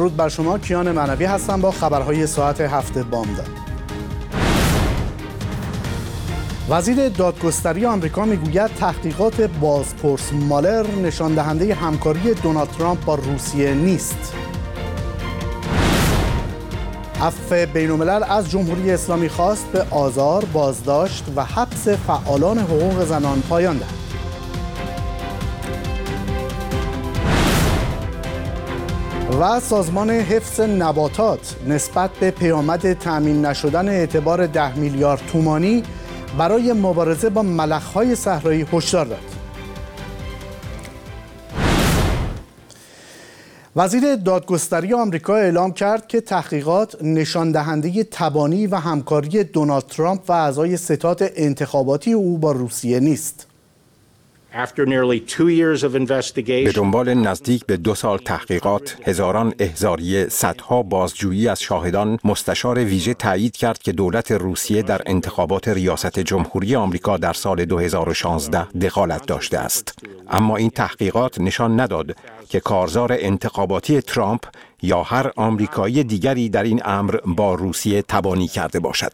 درود بر شما. کیان معنوی هستم با خبرهای ساعت 7 بامداد. وزیر دادگستری آمریکا میگوید تحقیقات بازپرس مالر نشان دهنده همکاری دونالد ترامپ با روسیه نیست. عفو بین‌الملل از جمهوری اسلامی خواست به آزار، بازداشت و حبس فعالان حقوق زنان پایان دهد. و سازمان حفظ نباتات نسبت به پیامد تأمین نشدن اعتبار 10 میلیارد تومانی برای مبارزه با ملخ‌های صحرایی هشدار داد. وزیر دادگستری آمریکا اعلام کرد که تحقیقات نشان دهنده تبانی و همکاری دونالد ترامپ و اعضای ستاد انتخاباتی او با روسیه نیست. به دنبال نزدیک به 2 سال تحقیقات، هزاران احضاریه، صدها بازجویی از شاهدان، مستشار ویژه تایید کرد که دولت روسیه در انتخابات ریاست جمهوری آمریکا در سال 2016 دخالت داشته است. اما این تحقیقات نشان نداد که کارزار انتخاباتی ترامپ یا هر آمریکایی دیگری در این امر با روسیه تبانی کرده باشد.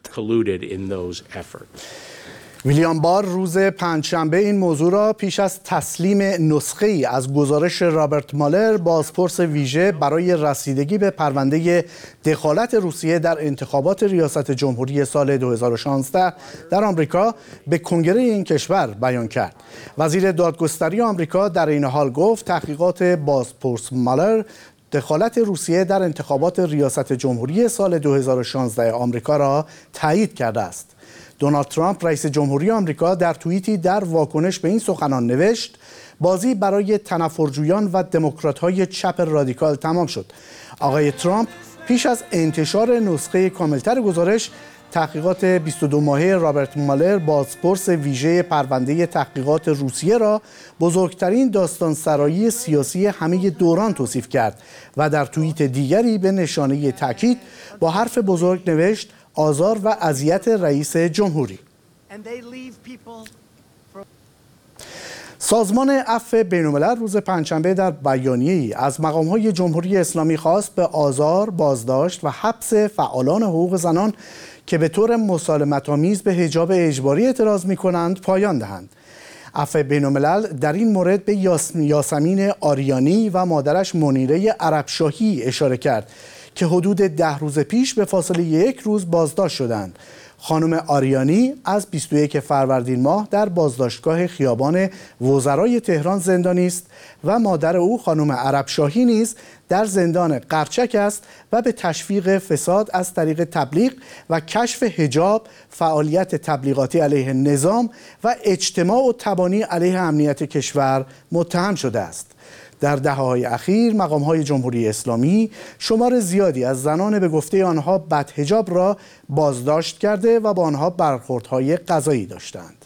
ویلیام بار روز پنجشنبه این موضوع را پیش از تسلیم نسخه‌ای از گزارش رابرت مالر، بازپرس ویژه برای رسیدگی به پرونده دخالت روسیه در انتخابات ریاست جمهوری سال 2016 در آمریکا، به کنگره این کشور بیان کرد. وزیر دادگستری آمریکا در این حال گفت تحقیقات بازپرس مالر دخالت روسیه در انتخابات ریاست جمهوری سال 2016 آمریکا را تایید کرده است. دونالد ترامپ رئیس جمهوری آمریکا در توییتی در واکنش به این سخنان نوشت: بازی برای تنفرجویان و دموکرات‌های چپ رادیکال تمام شد. آقای ترامپ پیش از انتشار نسخه کاملتر گزارش تحقیقات 22 ماهه رابرت مالر، بازپرس ویژه پرونده تحقیقات روسیه را بزرگترین داستانسرایی سیاسی همه دوران توصیف کرد و در توییت دیگری به نشانه تاکید با حرف بزرگ نوشت: آزار و اذیت رئیس جمهوری. سازمان عفو بین‌الملل روز پنجشنبه در بیانیه‌ای از مقام‌های جمهوری اسلامی خواست به آزار، بازداشت و حبس فعالان حقوق زنان که به طور مسالمت‌آمیز به حجاب اجباری اعتراض می‌کنند پایان دهند. عفو بین‌الملل در این مورد به یاسمین آریانی و مادرش منیره عربشاهی اشاره کرد که حدود 10 روز پیش به فاصله 1 روز بازداشت شدند. خانم آریانی از 21 فروردین ماه در بازداشتگاه خیابان وزرای تهران زندانی است و مادر او خانم عربشاهی نیز در زندان قرچک است و به تشویق فساد از طریق تبلیغ و کشف حجاب، فعالیت تبلیغاتی علیه نظام و اجتماع و تبانی علیه امنیت کشور متهم شده است. در دهه‌های اخیر مقام‌های جمهوری اسلامی شمار زیادی از زنان به گفته آنها بدحجاب را بازداشت کرده و با آنها برخوردهای قضایی داشتند.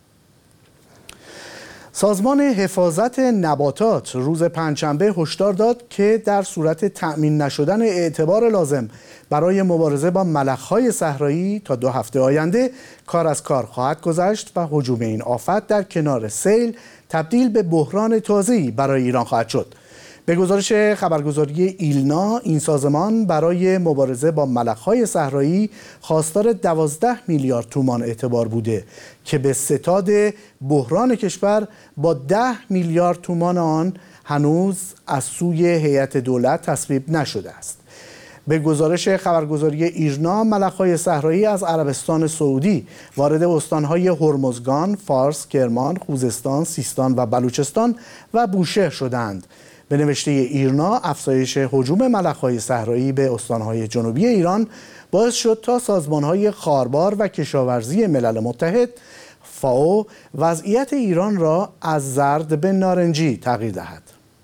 سازمان حفاظت نباتات روز پنجشنبه هشدار داد که در صورت تأمین نشدن اعتبار لازم برای مبارزه با ملخ‌های صحرایی تا 2 هفته آینده کار از کار خواهد گذشت و هجوم این آفت در کنار سیل تبدیل به بحران تازه‌ای برای ایران خواهد شد. به گزارش خبرگزاری ایلنا، این سازمان برای مبارزه با ملخ‌های صحرایی خواستار 12 میلیارد تومان اعتبار بوده که به ستاد بحران کشور با 10 میلیارد تومان آن هنوز از سوی هیئت دولت تصویب نشده است. به گزارش خبرگزاری ایرنا، ملخ‌های صحرایی از عربستان سعودی وارد استان‌های هرمزگان، فارس، کرمان، خوزستان، سیستان و بلوچستان و بوشهر شدند. به نوشته ایرنا، افزایش هجوم ملخ‌های صحرایی به استان‌های جنوبی ایران باعث شد تا سازمان‌های خاربار و کشاورزی ملل متحد فائو وضعیت ایران را از زرد به نارنجی تغییر دهد.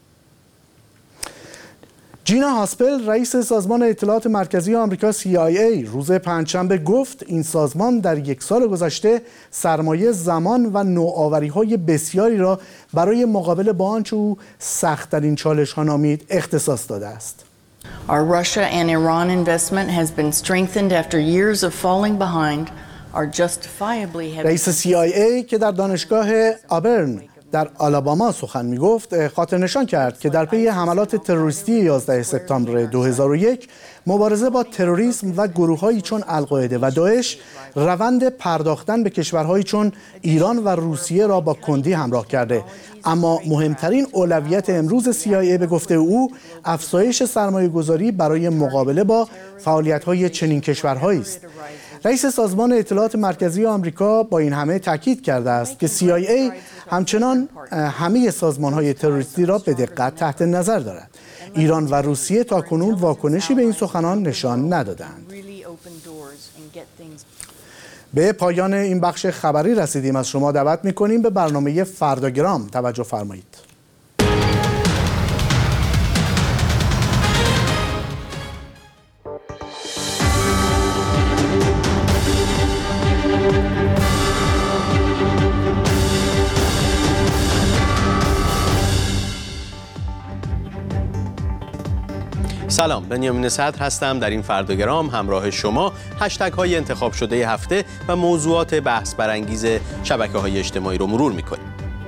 جینا هاسپل، رئیس سازمان اطلاعات مرکزی آمریکا CIA، روز پنجشنبه گفت این سازمان در 1 سال گذشته سرمایه، زمان و نوآوری‌های بسیاری را برای مقابله با آنچه او سخت‌ترین چالش‌ها نامید اختصاص داده است. Our Russia and Iran investment has been strengthened after years of falling behind. رئیس CIA که در دانشگاه آبرن در آلاباما سخن می‌گفت، خاطرنشان کرد که در پی حملات تروریستی 11 سپتامبر 2001 مبارزه با تروریسم و گروه‌هایی چون القاعده و داعش روند پرداختن به کشورهایی چون ایران و روسیه را با کندی همراه کرده، اما مهمترین اولویت امروز CIA به گفته او افزایش سرمایه‌گذاری برای مقابله با فعالیت‌های چنین کشورهایی است. رئیس سازمان اطلاعات مرکزی آمریکا با این همه تاکید کرده است که CIA همچنان همه سازمان‌های تروریستی را به دقت تحت نظر دارد. ایران و روسیه تاکنون واکنشی به این سخنان نشان ندادند. به پایان این بخش خبری رسیدیم. از شما دعوت می‌کنیم به برنامه فرداگرام توجه فرمایید. سلام، بنیامین صدر هستم. در این فرداگرام همراه شما هشتگ های انتخاب شده هفته و موضوعات بحث برانگیز شبکه‌های اجتماعی رو مرور می‌کنیم.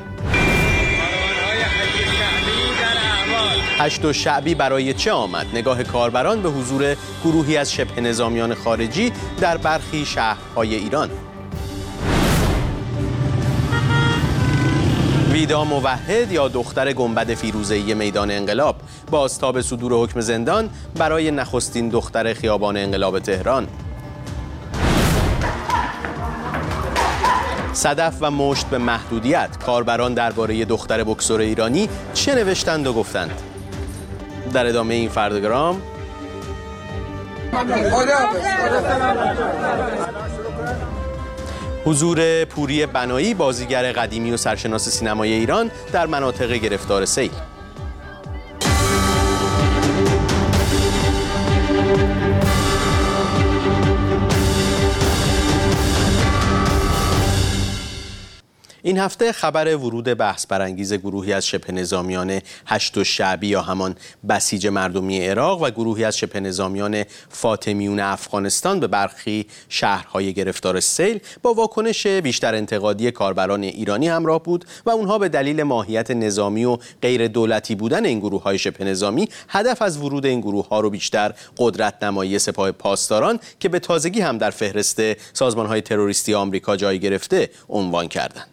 8 شعبی برای چه آمد؟ نگاه کاربران به حضور گروهی از شبه نظامیان خارجی در برخی شهرهای ایران. ویدا موحد یا دختر گنبد فیروزه‌ای میدان انقلاب، بازتاب صدور حکم زندان برای نخستین دختر خیابان انقلاب تهران. صدف و مشت به محدودیت، کاربران درباره دختر بوکسور ایرانی چه نوشتند و گفتند؟ در ادامه این فرداگرام حضور پوری بنایی، بازیگر قدیمی و سرشناس سینمای ایران در مناطق گرفتار سیل. این هفته خبر ورود بحث برانگیز گروهی از شبه نظامیان 8 شعبی یا همان بسیج مردمی عراق و گروهی از شبه نظامیان فاطمیون افغانستان به برخی شهرهای گرفتار سیل با واکنش بیشتر انتقادی کاربران ایرانی همراه بود و اونها به دلیل ماهیت نظامی و غیر دولتی بودن این گروه‌های شبه نظامی هدف از ورود این گروه‌ها رو بیشتر قدرت نمایی سپاه پاسداران که به تازگی هم در فهرست سازمان‌های تروریستی آمریکا جای گرفته عنوان کردند.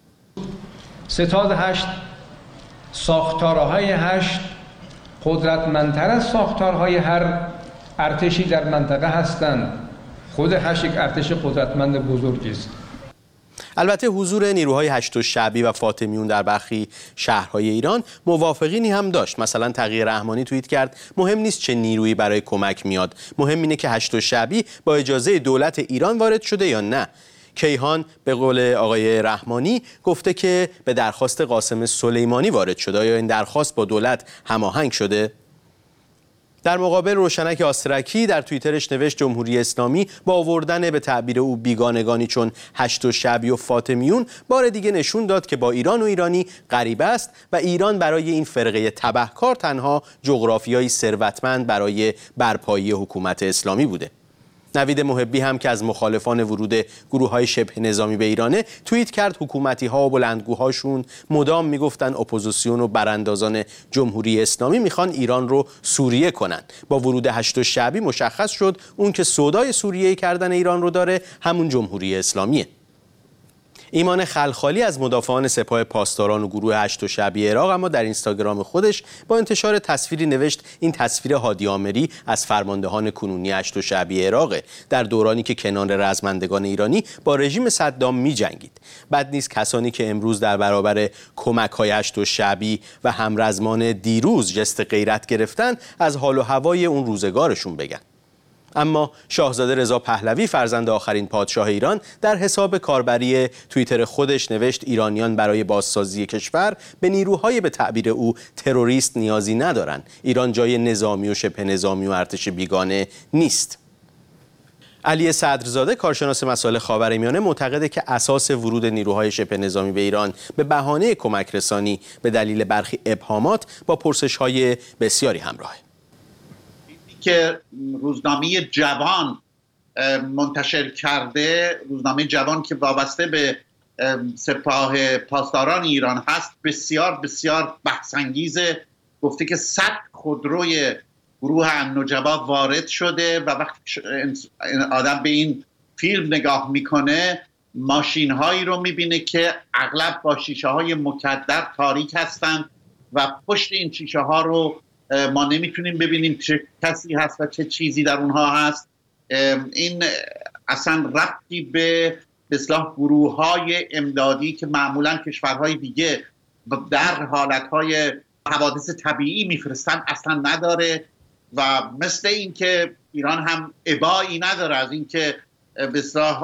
ستاد 8 ساختارهای 8 قدرتمندتر از ساختارهای هر ارتشی در منطقه هستند. خود 8 یک ارتش قدرتمند بزرگی است. البته حضور نیروهای 8 شعبی و فاطمیون در برخی شهرهای ایران موافقینی هم داشت. مثلا تقی رحمانی توییت کرد مهم نیست چه نیرویی برای کمک میاد، مهم اینه که 8 شعبی با اجازه دولت ایران وارد شده یا نه. کیهان به قول آقای رحمانی گفته که به درخواست قاسم سلیمانی وارد شده، یا این درخواست با دولت هماهنگ شده؟ در مقابل روشنک آسترکی در توییترش نوشت جمهوری اسلامی با آوردن به تعبیر او بیگانگانی چون 8 شعبی و فاطمیون بار دیگه نشون داد که با ایران و ایرانی غریبه است و ایران برای این فرقه تبهکار تنها جغرافیایی ثروتمند برای برپایی حکومت اسلامی بوده. نوید محبی هم که از مخالفان ورود گروه‌های شبه نظامی به ایرانه توییت کرد حکومتی‌ها و بلندگوهاشون مدام میگفتن اپوزیسیون و براندازان جمهوری اسلامی میخوان ایران رو سوریه کنن. با ورود 8 شعبی مشخص شد اون که سودای سوریه کردن ایران رو داره همون جمهوری اسلامیه. ایمان خلخالی از مدافعان سپاه پاسداران و گروه 8 شعبی عراق اما در اینستاگرام خودش با انتشار تصویری نوشت این تصویر هادی آمری از فرماندهان کنونی 8 شعبی عراق در دورانی که کنار رزمندگان ایرانی با رژیم صدام می‌جنگید. بد نیست کسانی که امروز در برابر کمک‌های 8 شعبی و همرزمان دیروز جست غیرت گرفتن از حال و هوای اون روزگارشون بگن. اما شاهزاده رضا پهلوی فرزند آخرین پادشاه ایران در حساب کاربری توییتر خودش نوشت ایرانیان برای بازسازی کشور به نیروهای به تعبیر او تروریست نیازی ندارند. ایران جای نظامی و شبه نظامی و ارتش بیگانه نیست. علی صدرزاده کارشناس مسائل خاورمیانه معتقده که اساس ورود نیروهای شبه نظامی به ایران به بهانه کمک رسانی به دلیل برخی ابهامات با پرسش‌های بسیاری همراهه. که روزنامه جوان منتشر کرده، روزنامه جوان که وابسته به سپاه پاسداران ایران هست بسیار بسیار بحث‌انگیزه. گفته که 100 خودروی گروه النجبا وارد شده و وقتی آدم به این فیلم نگاه میکنه ماشین هایی رو میبینه که اغلب با شیشه های مکدر تاریک هستند و پشت این شیشه ها رو ما نمیتونیم ببینیم چه کسی هست و چه چیزی در اونها هست. این اصلا ربطی به اصلاح گروه های امدادی که معمولا کشورهای دیگه در حالتهای حوادث طبیعی میفرستن اصلا نداره و مثل این که ایران هم ابایی نداره از اینکه به اصلاح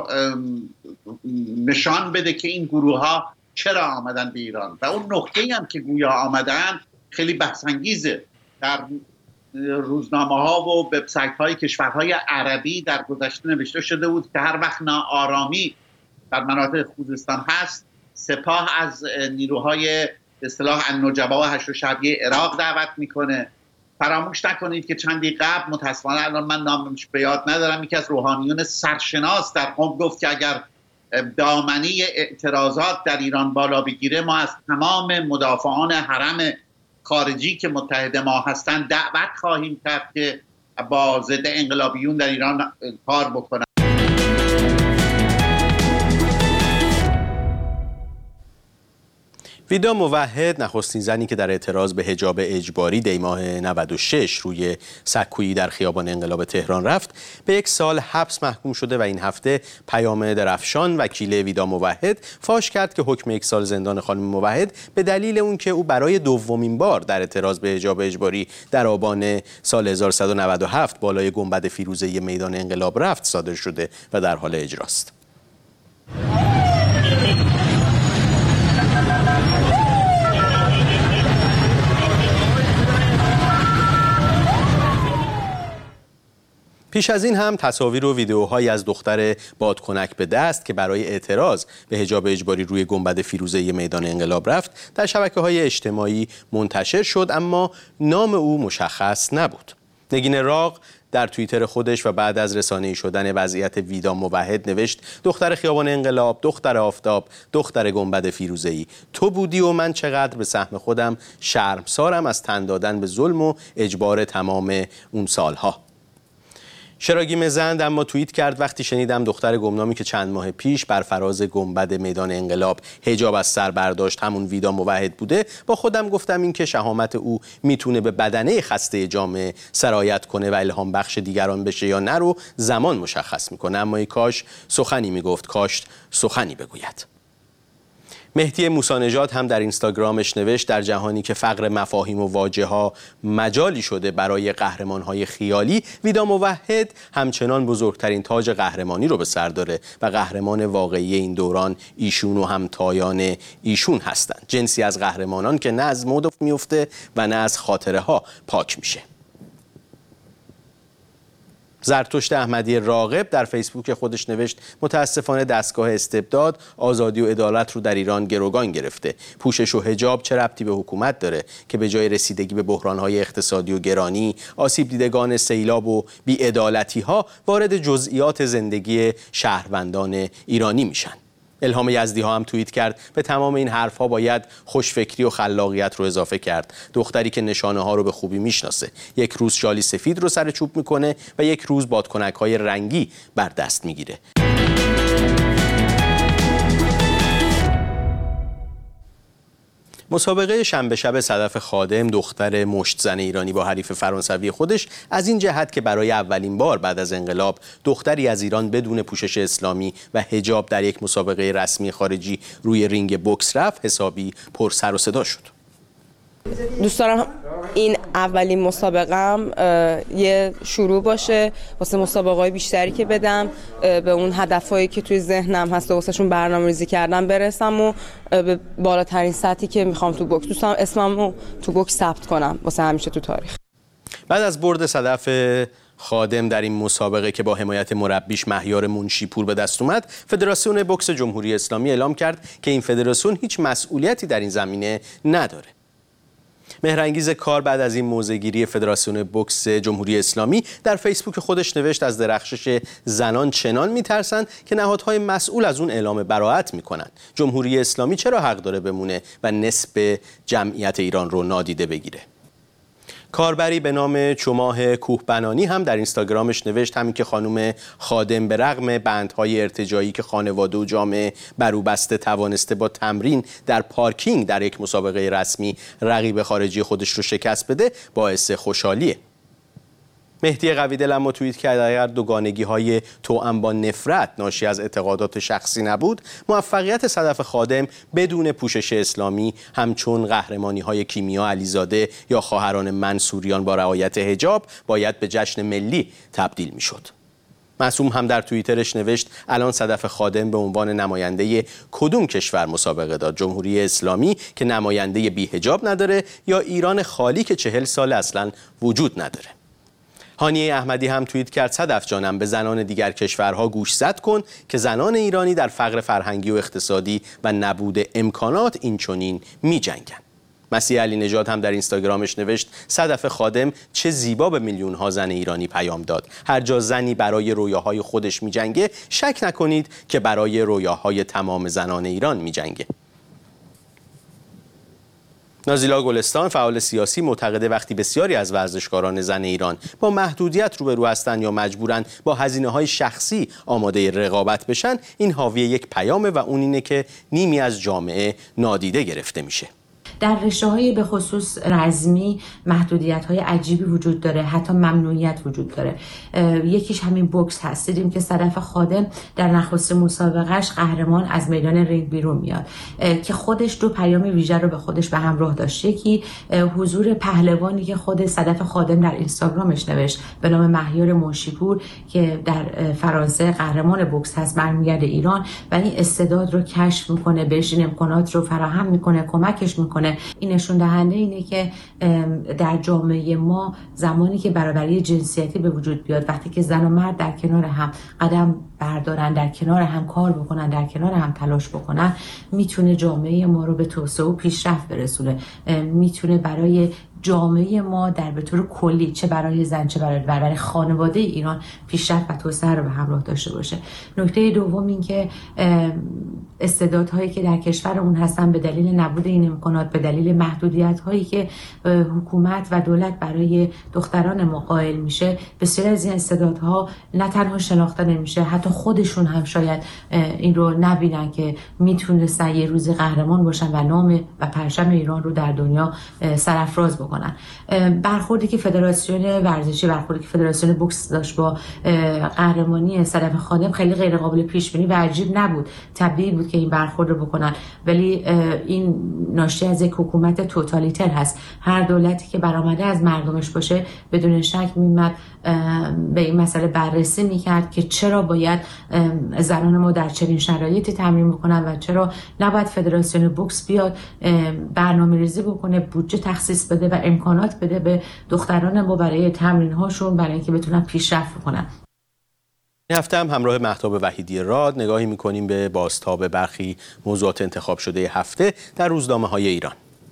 نشان بده که این گروه ها چرا آمدن به ایران و اون نقطه‌ای هم که گویا آمدن خیلی بحث‌انگیزه. در روزنامه ها و وبسایت های کشورهای عربی در گذشته نوشته شده بود که هر وقت ناآرامی در مناطق خوزستان هست سپاه از نیروهای به اصطلاح النجبا و هشت شعبیه عراق دعوت میکنه. فراموش نکنید که چندی قبل متاسفانه الان من نامش به یاد ندارم یکی از روحانیون سرشناس در قم گفت که اگر دامنه اعتراضات در ایران بالا بگیره ما از تمام مدافعان حرم خارجی که متحد ما هستند دعوت خواهیم کرد که با ضد انقلابیون در ایران کار بکنن. ویدا موحد نخستین زنی که در اعتراض به حجاب اجباری دی ماه 96 روی سکویی در خیابان انقلاب تهران رفت به 1 سال حبس محکوم شده و این هفته پیام درفشان وکیل ویدا موحد فاش کرد که حکم 1 سال زندان خانم موحد به دلیل اون که او برای دومین بار در اعتراض به حجاب اجباری در آبان سال 1197 بالای گنبد فیروزه‌ای میدان انقلاب رفت صادر شده و در حال اجراست. پیش از این هم تصاویر و ویدیوهایی از دختر بادکنک به دست که برای اعتراض به حجاب اجباری روی گنبد فیروزه‌ای میدان انقلاب رفت در شبکه‌های اجتماعی منتشر شد اما نام او مشخص نبود. نگین راغ در توییتر خودش و بعد از رسانه‌ای شدن وضعیت ویدا موحد نوشت دختر خیابان انقلاب، دختر آفتاب، دختر گنبد فیروزه‌ای، تو بودی و من چقدر به سهم خودم شرمسارم از تن دادن به ظلم و اجبار تمام اون سالها. شراگی مزند اما توییت کرد وقتی شنیدم دختر گمنامی که چند ماه پیش بر فراز گنبد میدان انقلاب حجاب از سر برداشت همون ویدا موحد بوده با خودم گفتم این که شهامت او میتونه به بدنه خسته جامعه سرایت کنه و الهام بخش دیگران بشه یا نه رو زمان مشخص میکنه اما ای کاش سخنی میگفت کاش سخنی بگوید. مهدی موسی‌نژاد هم در اینستاگرامش نوشت در جهانی که فقر مفاهیم و واژه‌ها مجالی شده برای قهرمان‌های خیالی ویدا موحد همچنان بزرگترین تاج قهرمانی رو به سر داره و قهرمان واقعی این دوران ایشون و همتایان ایشون هستند. جنسی از قهرمانان که نه از مد میفته و نه از خاطره ها پاک میشه. زرتشت احمدی راغب در فیسبوک خودش نوشت متاسفانه دستگاه استبداد آزادی و عدالت رو در ایران گروگان گرفته. پوشش و حجاب چه ربطی به حکومت داره که به جای رسیدگی به بحران‌های اقتصادی و گرانی، آسیب دیدگان سیلاب و بی‌عدالتی‌ها وارد جزئیات زندگی شهروندان ایرانی میشن. الهام یزدی ها هم توییت کرد به تمام این حرفها باید خوشفکری و خلاقیت رو اضافه کرد. دختری که نشانه ها رو به خوبی میشناسه، یک روز شالی سفید رو سر چوب میکنه و یک روز بادکنک های رنگی بر دست میگیره. مسابقه شنبه شب صدف خادم دختر مشتزن ایرانی با حریف فرانسوی خودش از این جهت که برای اولین بار بعد از انقلاب دختری از ایران بدون پوشش اسلامی و حجاب در یک مسابقه رسمی خارجی روی رینگ بوکس رفت حسابی پر سر و صدا شد. دوست دارم این اولین مسابقم یه شروع باشه واسه مسابقه‌های بیشتری که بدم به اون هدفایی که توی ذهنم هست واسهشون برنامه‌ریزی کردم برسم و به بالاترین سطحی که میخوام تو بوکس دوست دارم اسممو تو بوکس ثبت کنم واسه همیشه تو تاریخ. بعد از برد صدف خادم در این مسابقه که با حمایت مربیش مهیار منشیپور به دست اومد، فدراسیون بوکس جمهوری اسلامی اعلام کرد که این فدراسیون هیچ مسئولیتی در این زمینه نداره. مهرانگیز کار بعد از این موضع‌گیری فدراسیون بوکس جمهوری اسلامی در فیسبوک خودش نوشت از درخشش زنان چنان میترسند که نهادهای مسئول از اون اعلام براءت میکنند. جمهوری اسلامی چرا حق داره بمونه و نصف جمعیت ایران رو نادیده بگیره؟ کاربری به نام چماه کوهبنانی هم در اینستاگرامش نوشت همین که خانم خادم به رغم بندهای ارتجاعی که خانواده و جامعه بر او بسته توانسته با تمرین در پارکینگ در یک مسابقه رسمی رقیب خارجی خودش رو شکست بده باعث خوشحالیه. مهدی قویدل اما توییت کرد اگر دوگانگی‌های توأم با نفرت ناشی از اعتقادات شخصی نبود، موفقیت صدف خادم بدون پوشش اسلامی همچون قهرمانی‌های کیمیا علیزاده یا خواهران منصوریان با رعایت حجاب باید به جشن ملی تبدیل می‌شد. معصوم هم در توییترش نوشت الان صدف خادم به عنوان نماینده کدوم کشور مسابقه داد؟ جمهوری اسلامی که نماینده بی حجاب نداره یا ایران خالی که 40 سال اصلاً وجود نداره؟ هانیه احمدی هم توییت کرد صدف جانم به زنان دیگر کشورها گوشزد کن که زنان ایرانی در فقر فرهنگی و اقتصادی و نبود امکانات اینچنین می‌جنگند. مسیح علی نژاد هم در اینستاگرامش نوشت صدف خادم چه زیبا به میلیون‌ها زن ایرانی پیام داد. هر جا زنی برای رویاهای خودش می‌جنگه شک نکنید که برای رویاهای تمام زنان ایران می‌جنگه. نازیلا گلستان فعال سیاسی معتقده وقتی بسیاری از ورزشکاران زن ایران با محدودیت روبرو هستند یا مجبورن با هزینه‌های شخصی آماده رقابت بشن این حاوی یک پیامه و اون اینه که نیمی از جامعه نادیده گرفته میشه. در رشته‌های به خصوص رزمی محدودیت‌های عجیبی وجود داره، حتی ممنوعیت وجود داره. یکیش همین بوکس هست. دیدیم که صدف خادم در نخستین مسابقهش قهرمان از میدان رینگ بیرون میاد که خودش دو پیام ویژه رو به خودش به همراه داشت. یکی حضور پهلوانی که خود صدف خادم در اینستاگرامش نوشت به نام مهیار منشیپور که در فرانسه قهرمان بوکس هست، برمیگرده ایران و این استعداد رو کشف میکنه، بهش این امکانات رو فراهم میکنه، کمکش میکنه. این نشون دهنده اینه که در جامعه ما زمانی که برابری جنسیتی به وجود بیاد، وقتی که زن و مرد در کنار هم قدم بردارن، در کنار هم کار بکنن، در کنار هم تلاش بکنن، میتونه جامعه ما رو به توسعه و پیشرفت برسونه. میتونه برای جامعه ما در به طور کلی چه برای زن چه برای خانواده ایران پیشرفت و توسعه رو به همراه داشته باشه. نکته دوم این که استعدادهایی که در کشورمون هستن به دلیل نبود این امکانات، به دلیل محدودیت‌هایی که حکومت و دولت برای دختران ما قائل میشه، بسیاری از این استعدادها نه تنها شناخته نمیشه، حتی خودشون هم شاید این رو نبینن که میتونستن یه روزی قهرمان باشن و نام و پرچم ایران رو در دنیا سرافراز بکنن. برخوردی که فدراسیون ورزشی، برخوردی که فدراسیون بوکس داشت با قهرمانی صدف خادم خیلی غیر قابل پیش بینی و عجیب نبود. طبیعی بود که این برخورد رو بکنن، ولی این ناشی از یک حکومت توتالیتر هست. هر دولتی که برآمده از مردمش باشه بدون شک میمد به این مسئله بررسی میکرد که چرا باید زنان ما در چنین شرایطی تمرین بکنن و چرا نباید فدراسیون بوکس بیاد برنامه‌ریزی بکنه، بودجه تخصیص بده و امکانات بده به دختران ما برای تمرین هاشون، برای اینکه بتونن پیشرفت کنن. این هفته هم همراه مهتاب وحیدی راد نگاهی میکنیم به بازتاب برخی موضوعات انتخاب شده هفته در روزنامه‌های ایران.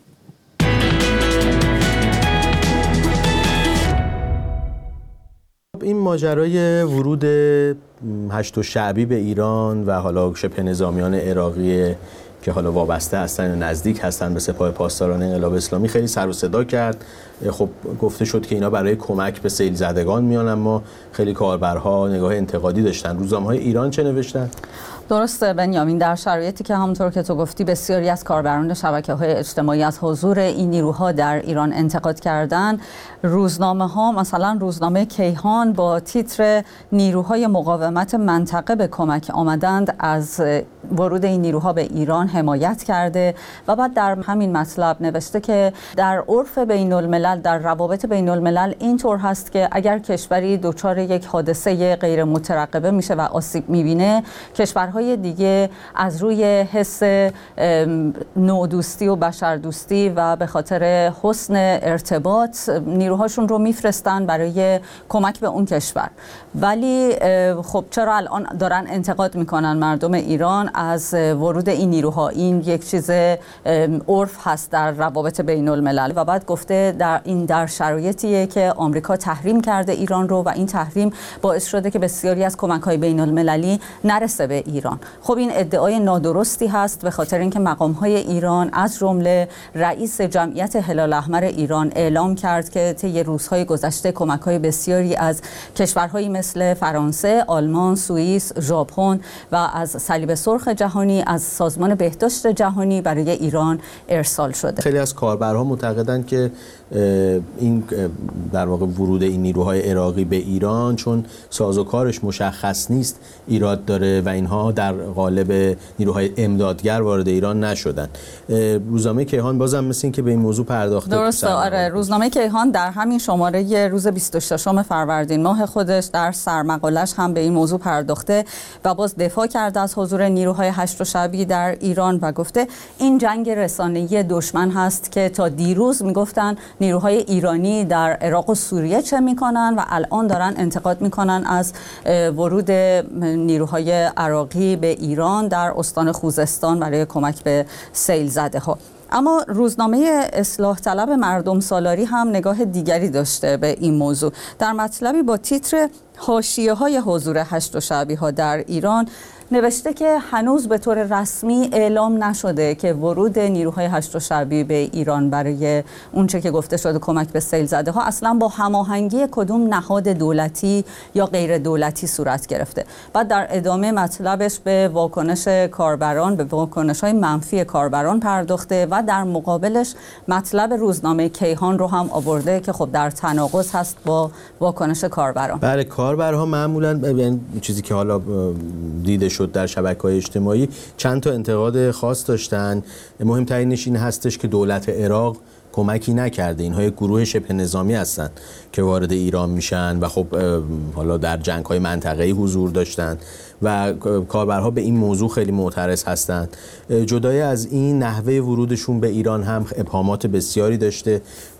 این ماجرای ورود 8 شعبی به ایران و حالا شبه نظامیان عراقی که حالا وابسته هستن و نزدیک هستن به سپاه پاسداران انقلاب اسلامی خیلی سر و صدا کرد. خب گفته شد که اینا برای کمک به سیل زدگان میان، اما خیلی کاربرها نگاه انتقادی داشتن. روزنامه‌های ایران چه نوشتن؟ درسته بنیامین، در شرایطی که همونطور که تو گفتی بسیاری از کاربران شبکه‌های اجتماعی از حضور این نیروها در ایران انتقاد کردن، روزنامه‌ها مثلا روزنامه کیهان با تیتر نیروهای مقاومت منطقه به کمک آمدند از ورود این نیروها به ایران حمایت کرده و بعد در همین مطلب نوشته که در عرف بین الملل، در روابط بین الملل اینطور هست که اگر کشوری دچار یک حادثه غیر مترقبه میشه و آسیب میبینه، کشورهای دیگه از روی حس نودوستی و بشردوستی و به خاطر حسن ارتباط نیروهاشون رو میفرستن برای کمک به اون کشور. ولی خب چرا الان دارن انتقاد میکنن مردم ایران؟ از ورود این نیروها. این یک چیز عرف هست در روابط بین الملل و بعد گفته در شرایطیه که آمریکا تحریم کرده ایران رو و این تحریم باعث شده که بسیاری از کمک‌های بین المللی نرسه به ایران. خب این ادعای نادرستی هست به خاطر اینکه مقام‌های ایران از جمله رئیس جمعیت هلال احمر ایران اعلام کرد که طی روزهای گذشته کمک‌های بسیاری از کشورهایی مثل فرانسه، آلمان، سوئیس، ژاپن و از صلیب سرخ جهانی، از سازمان بهداشت جهانی برای ایران ارسال شده. خیلی از کاربرها معتقدند که این در واقع ورود این نیروهای عراقی به ایران چون سازوکارش مشخص نیست ایراد داره و اینها در قالب نیروهای امدادگر وارد ایران نشدن. روزنامه کیهان بازم مثل این که به این موضوع پرداخته. درسته، آره. روزنامه کیهان در همین شماره روز 26 فروردین ماه خودش در سرمقالش هم به این موضوع پرداخته و باز دفاع کرده از حضور نیروهای هشت شعبی در ایران و گفته این جنگ رسانه‌ای دشمن هست که تا دیروز میگفتن نیروهای ایرانی در عراق و سوریه چه میکنن و الان دارن انتقاد میکنن از ورود نیروهای عراقی به ایران در استان خوزستان برای کمک به سیل زده ها. اما روزنامه اصلاح طلب مردم سالاری هم نگاه دیگری داشته به این موضوع. در مطلبی با تیتر حاشیه‌های حضور هشت شعبی ها در ایران نوشته که هنوز به طور رسمی اعلام نشده که ورود نیروهای هشت شعبی به ایران برای اونچه که گفته شده کمک به سیل زده ها اصلا با هماهنگی کدوم نهاد دولتی یا غیر دولتی صورت گرفته. بعد در ادامه مطلبش به واکنش کاربران، به واکنش‌های منفی کاربران پرداخته و در مقابلش مطلب روزنامه کیهان رو هم آورده که خب در تناقض هست با واکنش کاربران. بله، کاربرها معمولاً چیزی که حالا دیده شد در شبکه‌های اجتماعی چند تا انتقاد خاص داشتن. مهمترینش این هستش که دولت عراق کمکی نکرده. اینها یک گروه شبه نظامی هستن که وارد ایران میشن و خب حالا در جنگ‌های منطقه‌ای حضور داشتن و کاربرها به این موضوع خیلی معترض هستند. جدای از این نحوه ورودشون به ایران هم ابهامات بسیاری داشته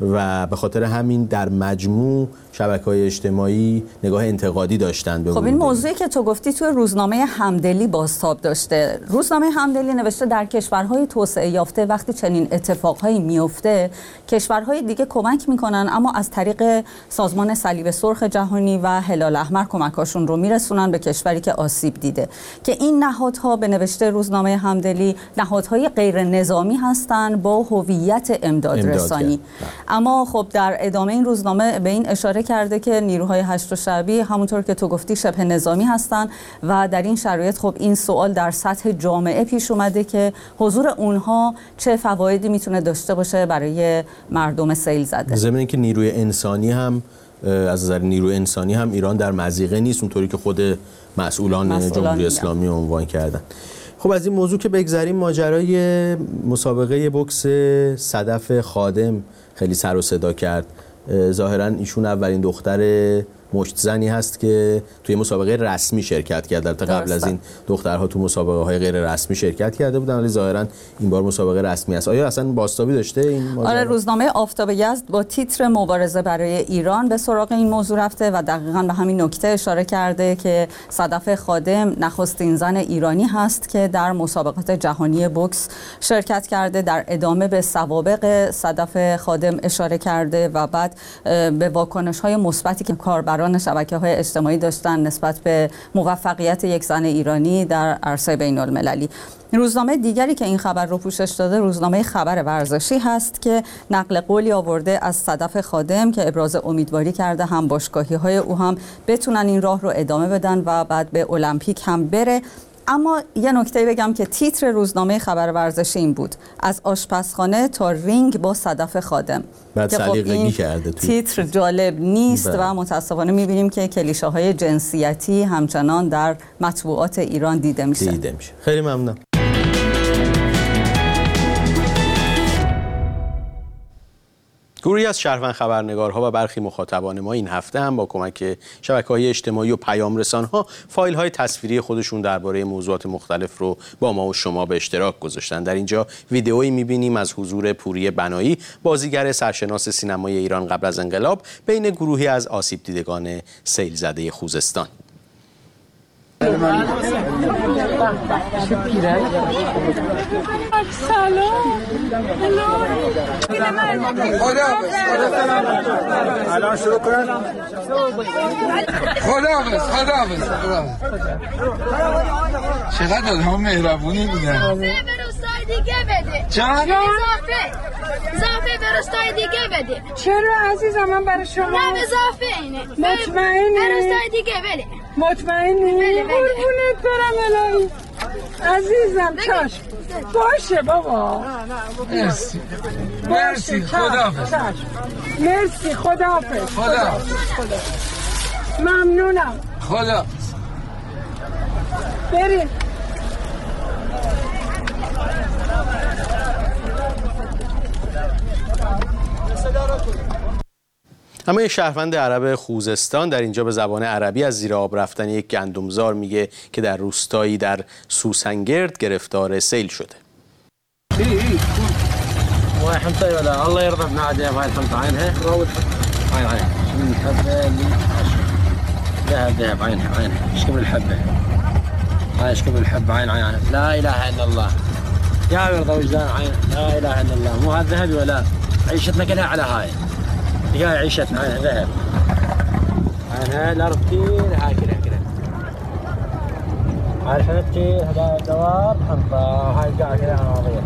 و به خاطر همین در مجموع شبکه‌های اجتماعی نگاه انتقادی داشتن به خب این موضوعی که تو گفتی توی روزنامه همدلی بازتاب داشته. روزنامه همدلی نوشته در کشورهای توسعه یافته وقتی چنین اتفاقهایی میفته کشورهای دیگه کمک میکنن اما از طریق سازمان صلیب سرخ جهانی و هلال احمر کمکاشون رو میرسونن به کشوری که آسیب دیده، که این نهادها به نوشته روزنامه همدلی نهادهای غیر نظامی هستند با هویت امداد رسانی. اما خب در ادامه این روزنامه به این اشاره کرده که نیروهای هشت شعبی همونطور که تو گفتی شبه نظامی هستند و در این شرایط خب این سوال در سطح جامعه پیش اومده که حضور اونها چه فوایدی میتونه داشته باشه برای مردم سیل زده. ضمن اینکه نیروی انسانی هم از نظر نیروی انسانی هم ایران در مضیقه نیست اونطوری که خود مسئولان جمهوری اسلامی عنوان کردن. خب از این موضوع که بگذریم، ماجرای مسابقه بوکس صدف خادم خیلی سر و صدا کرد. ظاهراً ایشون اولین دختر مشت زنی هست که توی مسابقه رسمی شرکت کرد. البته قبل از این دخترها تو مسابقه‌های غیر رسمی شرکت کرده بودن ولی ظاهراً این بار مسابقه رسمی است. آیا اصلا بازتابی داشته این ماجرا؟ آره، روزنامه آفتاب یزد با تیتر مبارزه برای ایران به سراغ این موضوع رفته و دقیقاً به همین نکته اشاره کرده که صدف خادم نخستین زن ایرانی هست که در مسابقات جهانی بوکس شرکت کرده. در ادامه به سوابق صدف خادم اشاره کرده و بعد به واکنش‌های مثبتی که کاربران شبکه‌های اجتماعی داشتن نسبت به موفقیت یک زن ایرانی در عرصه بین‌المللی. روزنامه دیگری که این خبر رو پوشش داده روزنامه خبر ورزشی هست که نقل قولی آورده از صدف خادم که ابراز امیدواری کرده هم باشگاهی‌های او هم بتونن این راه رو ادامه بدن و بعد به المپیک هم بره. اما یه نکته بگم که تیتر روزنامه خبر ورزشی این بود: از آشپزخانه تا رینگ با صدف خادم. بعد سلیقگی کرده. تیتر جالب نیست و متاسفانه می‌بینیم که کلیشه‌های جنسیتی همچنان در مطبوعات ایران دیده میشه. خیلی ممنونم. گروهی از شهروند خبرنگارها و برخی مخاطبان ما این هفته هم با کمک شبکه‌های اجتماعی و پیام رسان‌ها فایل‌های تصویری خودشون درباره موضوعات مختلف رو با ما و شما به اشتراک گذاشتن. در اینجا ویدئویی می‌بینیم از حضور پوری بنایی، بازیگر سرشناس سینمای ایران قبل از انقلاب، بین گروهی از آسیب دیدگان سیل زده خوزستان. الان شروع کن. خداحافظ. چقدر هم مهربونی بودن. دیگه بده. جان؟ اضافه به روستای دیگه بده. چرا عزیزم من برای شما؟ نه اضافه اینه. مطمئنی؟ به روستای دیگه بده. مطمئنی؟ قربونت برم الهی. عزیزم چشم. باشه بابا. مرسی. خداحافظ. مرسی خداحافظ. ممنونم. خداحافظ. بریم. اما یک شهروند عرب خوزستان در اینجا به زبان عربی از زیر آب رفتن یک گندمزار میگه که در روستایی در سوسنگرد گرفتار سیل شده. الله يرضى بنادي هاي الحنطة عينها عين من الحبة اللي ذهب عينها اشكب الحبة هاي اشكب الحبة عين لا اله الا الله يا يرضى وجدان عين لا اله الا الله مو هذا ذهبي ولا عيشتنا كلها على هاي هاي عيشتنا عينها ذهب عينها الارض كثير هاي كلها هاي الحنطة كثير هذا دواب حنطة هاي القاعة كلها عناضية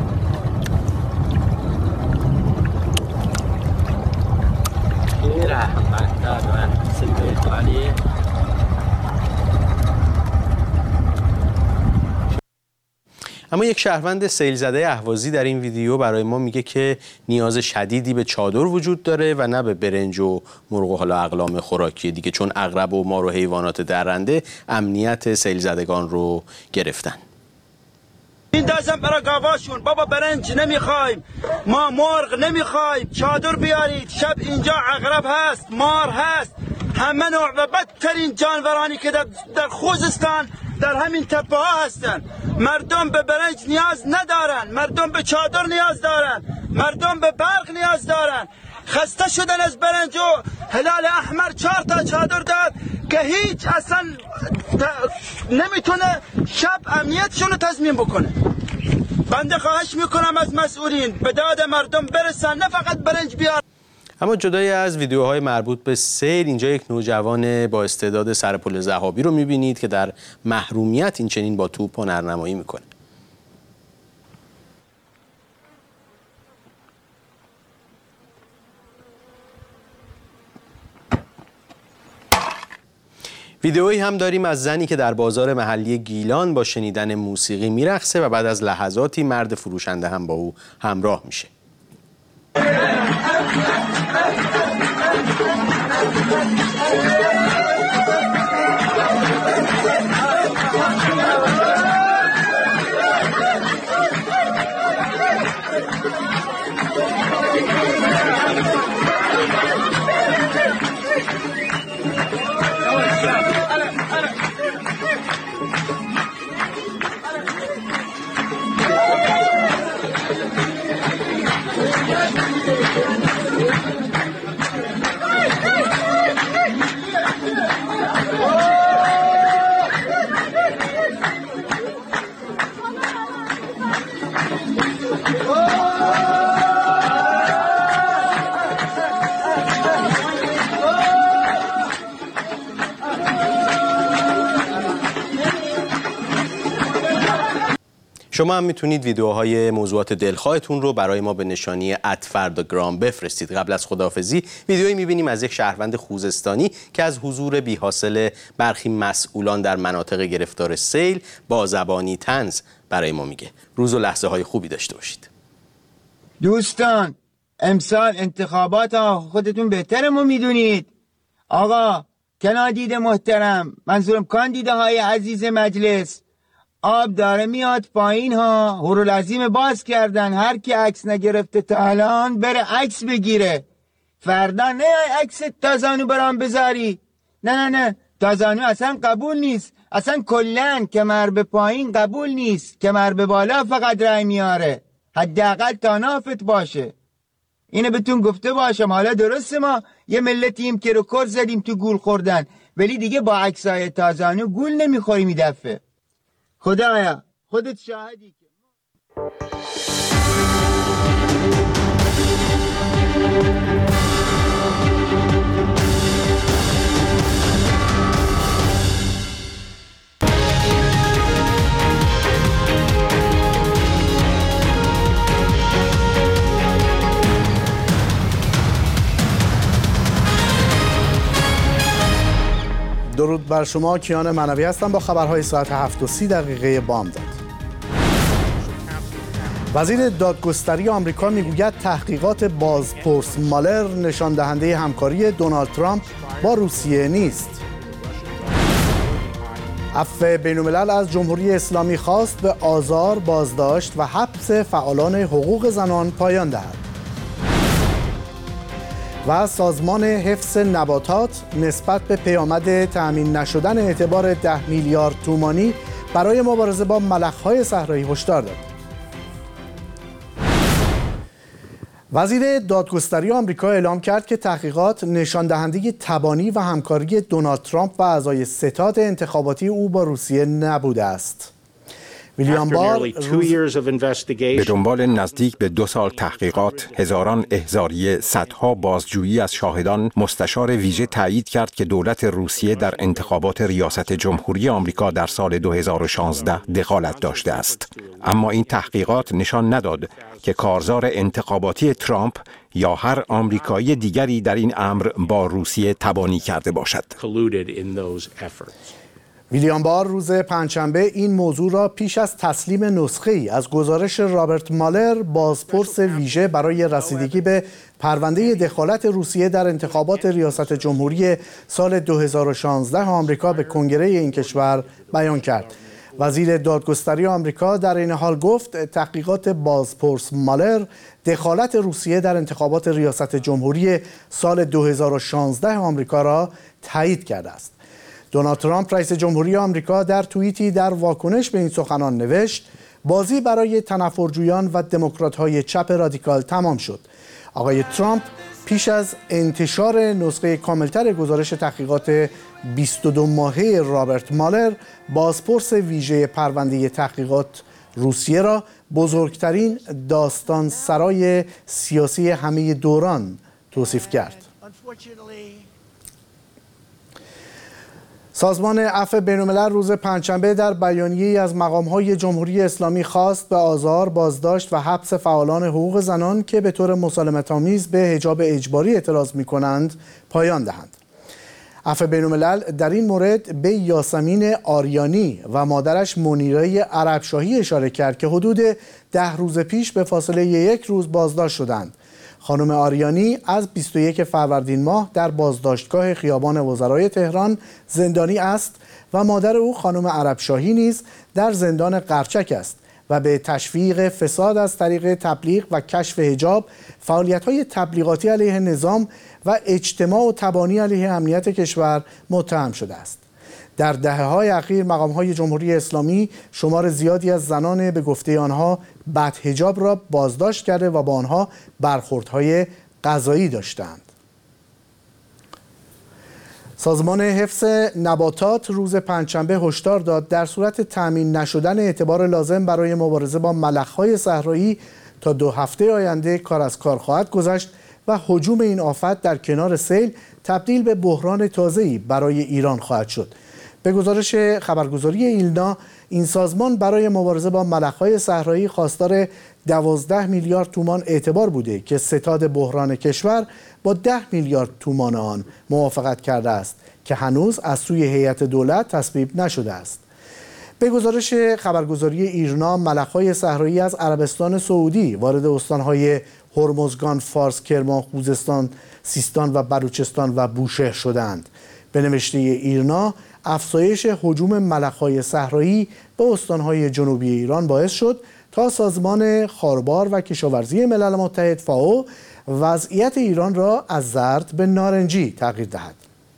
اما یک شهروند سیل زده اهوازی در این ویدیو برای ما میگه که نیاز شدیدی به چادر وجود داره و نه به برنج و مرغ و حالا اقلام خوراکی دیگه، چون عقرب و مار و حیوانات درنده امنیت سیل زدگان رو گرفتن. این داشتن برای گاواشون بابا برنج نمیخوایم، ما مرغ نمیخوایم، چادر بیارید. شب اینجا عقرب هست، مار هست، همه نوع و بدترین جانورانی که در خوزستان در همین تپه ها هستن. مردم به برنج نیاز ندارن، مردم به چادر نیاز دارن، مردم به برق نیاز دارن. خسته شدن از برنج و هلال احمر 4 تا چادر داد که هیچ اصلا نمیتونه شب امنیتشون رو تضمین بکنه. بنده خواهش میکنم از مسئولین به داد مردم برسن، نه فقط برنج بیار. اما جدای از ویدیوهای مربوط به سیل، اینجا یک نوجوان با استعداد سرپل ذهابی رو میبینید که در محرومیت این چنین با توپ هنرنمایی میکنه. ویدئویی هم داریم از زنی که در بازار محلی گیلان با شنیدن موسیقی میرقصه و بعد از لحظاتی مرد فروشنده هم با او همراه میشه. شما هم میتونید ویدیوهای موضوعات دلخواهتون رو برای ما به نشانی @فرداگرام بفرستید. قبل از خداحافظی ویدیویی میبینیم از یک شهروند خوزستانی که از حضور بی‌حاصل برخی مسئولان در مناطق گرفتار سیل با زبانی طنز برای ما میگه. روز و لحظه های خوبی داشته باشید. دوستان، امسال انتخابات خودتون بهتر ما میدونید. آقا کاندید محترم، منظورم کاندیده های عزیز مجلس، آب داره میاد پایین ها، هورالعظیم باز کردن. هر کی عکس نگرفته تا الان بره عکس بگیره. فردا نه عکس تازانو برام بذاری. نه تازانو اصلا قبول نیست، اصلا کلن کمر به پایین قبول نیست، کمر به بالا فقط رای میاره. حداقل تا نافت باشه. اینو بهتون گفته باشم. حالا درسته ما یه ملتیم که رکورد زدیم تو گول خوردن، ولی دیگه با عکسای تازانو گول نمیخوری میدفه. خدایا خودت شاهدی. درود بر شما، کیان منوی هستم با خبرهای ساعت 7:30 بامداد. وزیر دادگستری آمریکا میگوید تحقیقات بازپرس مالر نشان دهنده همکاری دونالد ترامپ با روسیه نیست. عفو بین‌الملل از جمهوری اسلامی خواست به آزار، بازداشت و حبس فعالان حقوق زنان پایان دهد. و سازمان حفظ نباتات نسبت به پیامد تأمین نشدن اعتبار 10 میلیارد تومانی برای مبارزه با ملخ‌های صحرایی هشدار داد. وزیر دادگستری آمریکا اعلام کرد که تحقیقات نشان دهنده تبانی و همکاری دونالد ترامپ و اعضای ستاد انتخاباتی او با روسیه نبوده است. ویلیام بار به دنبال نزدیک به 2 سال تحقیقات، هزاران احضاریه، صدها بازجویی از شاهدان، مستشار ویژه تایید کرد که دولت روسیه در انتخابات ریاست جمهوری آمریکا در سال 2016 دخالت داشته است. اما این تحقیقات نشان نداد که کارزار انتخاباتی ترامپ یا هر آمریکایی دیگری در این امر با روسیه تبانی کرده باشد. ویلیام بار روز پنجشنبه این موضوع را پیش از تسلیم نسخه‌ای از گزارش رابرت مالر، بازپرس ویژه برای رسیدگی به پرونده دخالت روسیه در انتخابات ریاست جمهوری سال 2016 آمریکا به کنگره این کشور بیان کرد. وزیر دادگستری آمریکا در این حال گفت تحقیقات بازپرس مالر دخالت روسیه در انتخابات ریاست جمهوری سال 2016 آمریکا را تایید کرده است. دونالد ترامپ رئیس جمهوری آمریکا در توییتی در واکنش به این سخنان نوشت بازی برای تنفرجویان و دموکرات‌های چپ رادیکال تمام شد. آقای ترامپ پیش از انتشار نسخه کاملتر گزارش تحقیقات 22 ماهه رابرت مالر، بازپرس ویژه پرونده تحقیقات روسیه را بزرگترین داستان سرای سیاسی همه دوران توصیف کرد. سازمان عفو بین‌الملل روز پنجشنبه در بیانیه‌ای از مقام‌های جمهوری اسلامی خواست به آزار، بازداشت و حبس فعالان حقوق زنان که به طور مسالمت‌آمیز به حجاب اجباری اعتراض می‌کنند پایان دهند. عفو بین‌الملل در این مورد به یاسمین آریانی و مادرش منیره عربشاهی اشاره کرد که حدود 10 روز پیش به فاصله 1 روز بازداشت شدند. خانم آریانی از 21 فروردین ماه در بازداشتگاه خیابان وزرای تهران زندانی است و مادر او خانم عربشاهی نیز در زندان قرچک است و به تشویق فساد از طریق تبلیغ و کشف حجاب، فعالیت‌های تبلیغاتی علیه نظام و اجتماع و تبانی علیه امنیت کشور متهم شده است. در دهه‌های اخیر مقام‌های جمهوری اسلامی شمار زیادی از زنان به گفته آنها بدحجاب را بازداشت کرده و با آنها برخوردهای قضایی داشتند. سازمان حفظ نباتات روز پنجشنبه هشدار داد در صورت تأمین نشدن اعتبار لازم برای مبارزه با ملخ‌های صحرایی تا 2 هفته آینده کار از کار خواهد گذشت و هجوم این آفت در کنار سیل تبدیل به بحران تازه‌ای برای ایران خواهد شد. به گزارش خبرگزاری ایلنا، این سازمان برای مبارزه با ملخ‌های صحرایی خواستار 12 میلیارد تومان اعتبار بوده که ستاد بحران کشور با 10 میلیارد تومان آن موافقت کرده است که هنوز از سوی هیئت دولت تصویب نشده است. به گزارش خبرگزاری ایرنا، ملخ‌های صحرایی از عربستان سعودی وارد استان‌های هرمزگان، فارس، کرمان، خوزستان، سیستان و بلوچستان و بوشهر شدند. به نوشته ایرنا، افزایش هجوم ملخ‌های صحرایی به استان‌های جنوبی ایران باعث شد تا سازمان خاربار و کشاورزی ملل متحد فائو وضعیت ایران را از زرد به نارنجی تغییر دهد.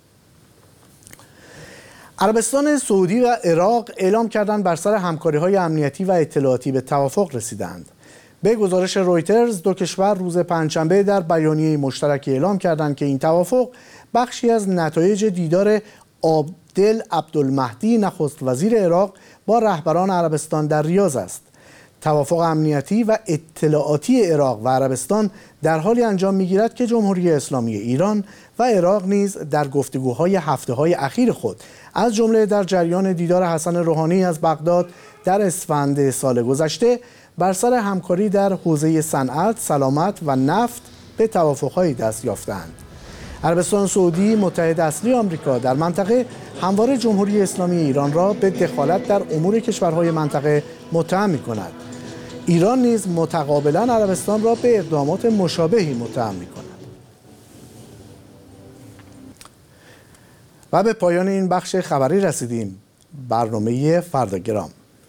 عربستان سعودی و عراق اعلام کردند بر سر همکاری‌های امنیتی و اطلاعاتی به توافق رسیدند. به گزارش رویترز، 2 کشور روز پنجشنبه در بیانیه مشترکی اعلام کردند که این توافق بخشی از نتایج دیدار عادل عبدالمهدی نخست وزیر عراق با رهبران عربستان در ریاض است. توافق امنیتی و اطلاعاتی عراق و عربستان در حالی انجام می‌گیرد که جمهوری اسلامی ایران و عراق نیز در گفتگوهای هفته‌های اخیر خود از جمله در جریان دیدار حسن روحانی از بغداد در اسفند سال گذشته بر سر همکاری در حوزه صنعت، سلامت و نفت به توافق‌هایی دست یافتند. عربستان سعودی، متحد اصلی آمریکا در منطقه، همواره جمهوری اسلامی ایران را به دخالت در امور کشورهای منطقه متهم می‌کند. ایران نیز متقابلا عربستان را به اقدامات مشابهی متهم می‌کند. و به پایان این بخش خبری رسیدیم. برنامه فرداگرام.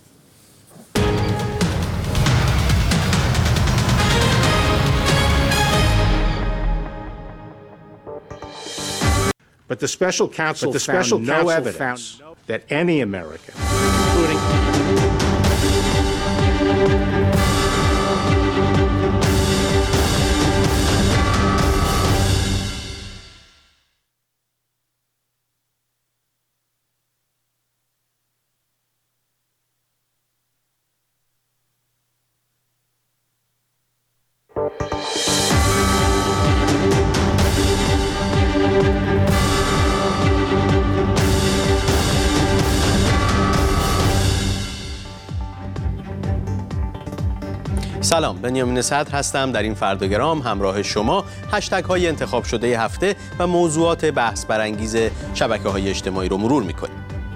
But the special counsel found no evidence that any American, including سلام، بنیامین صدر هستم. در این فرداگرام همراه شما هشتگ های انتخاب شده هفته و موضوعات بحث برانگیز شبکه‌های اجتماعی رو مرور می‌کنیم.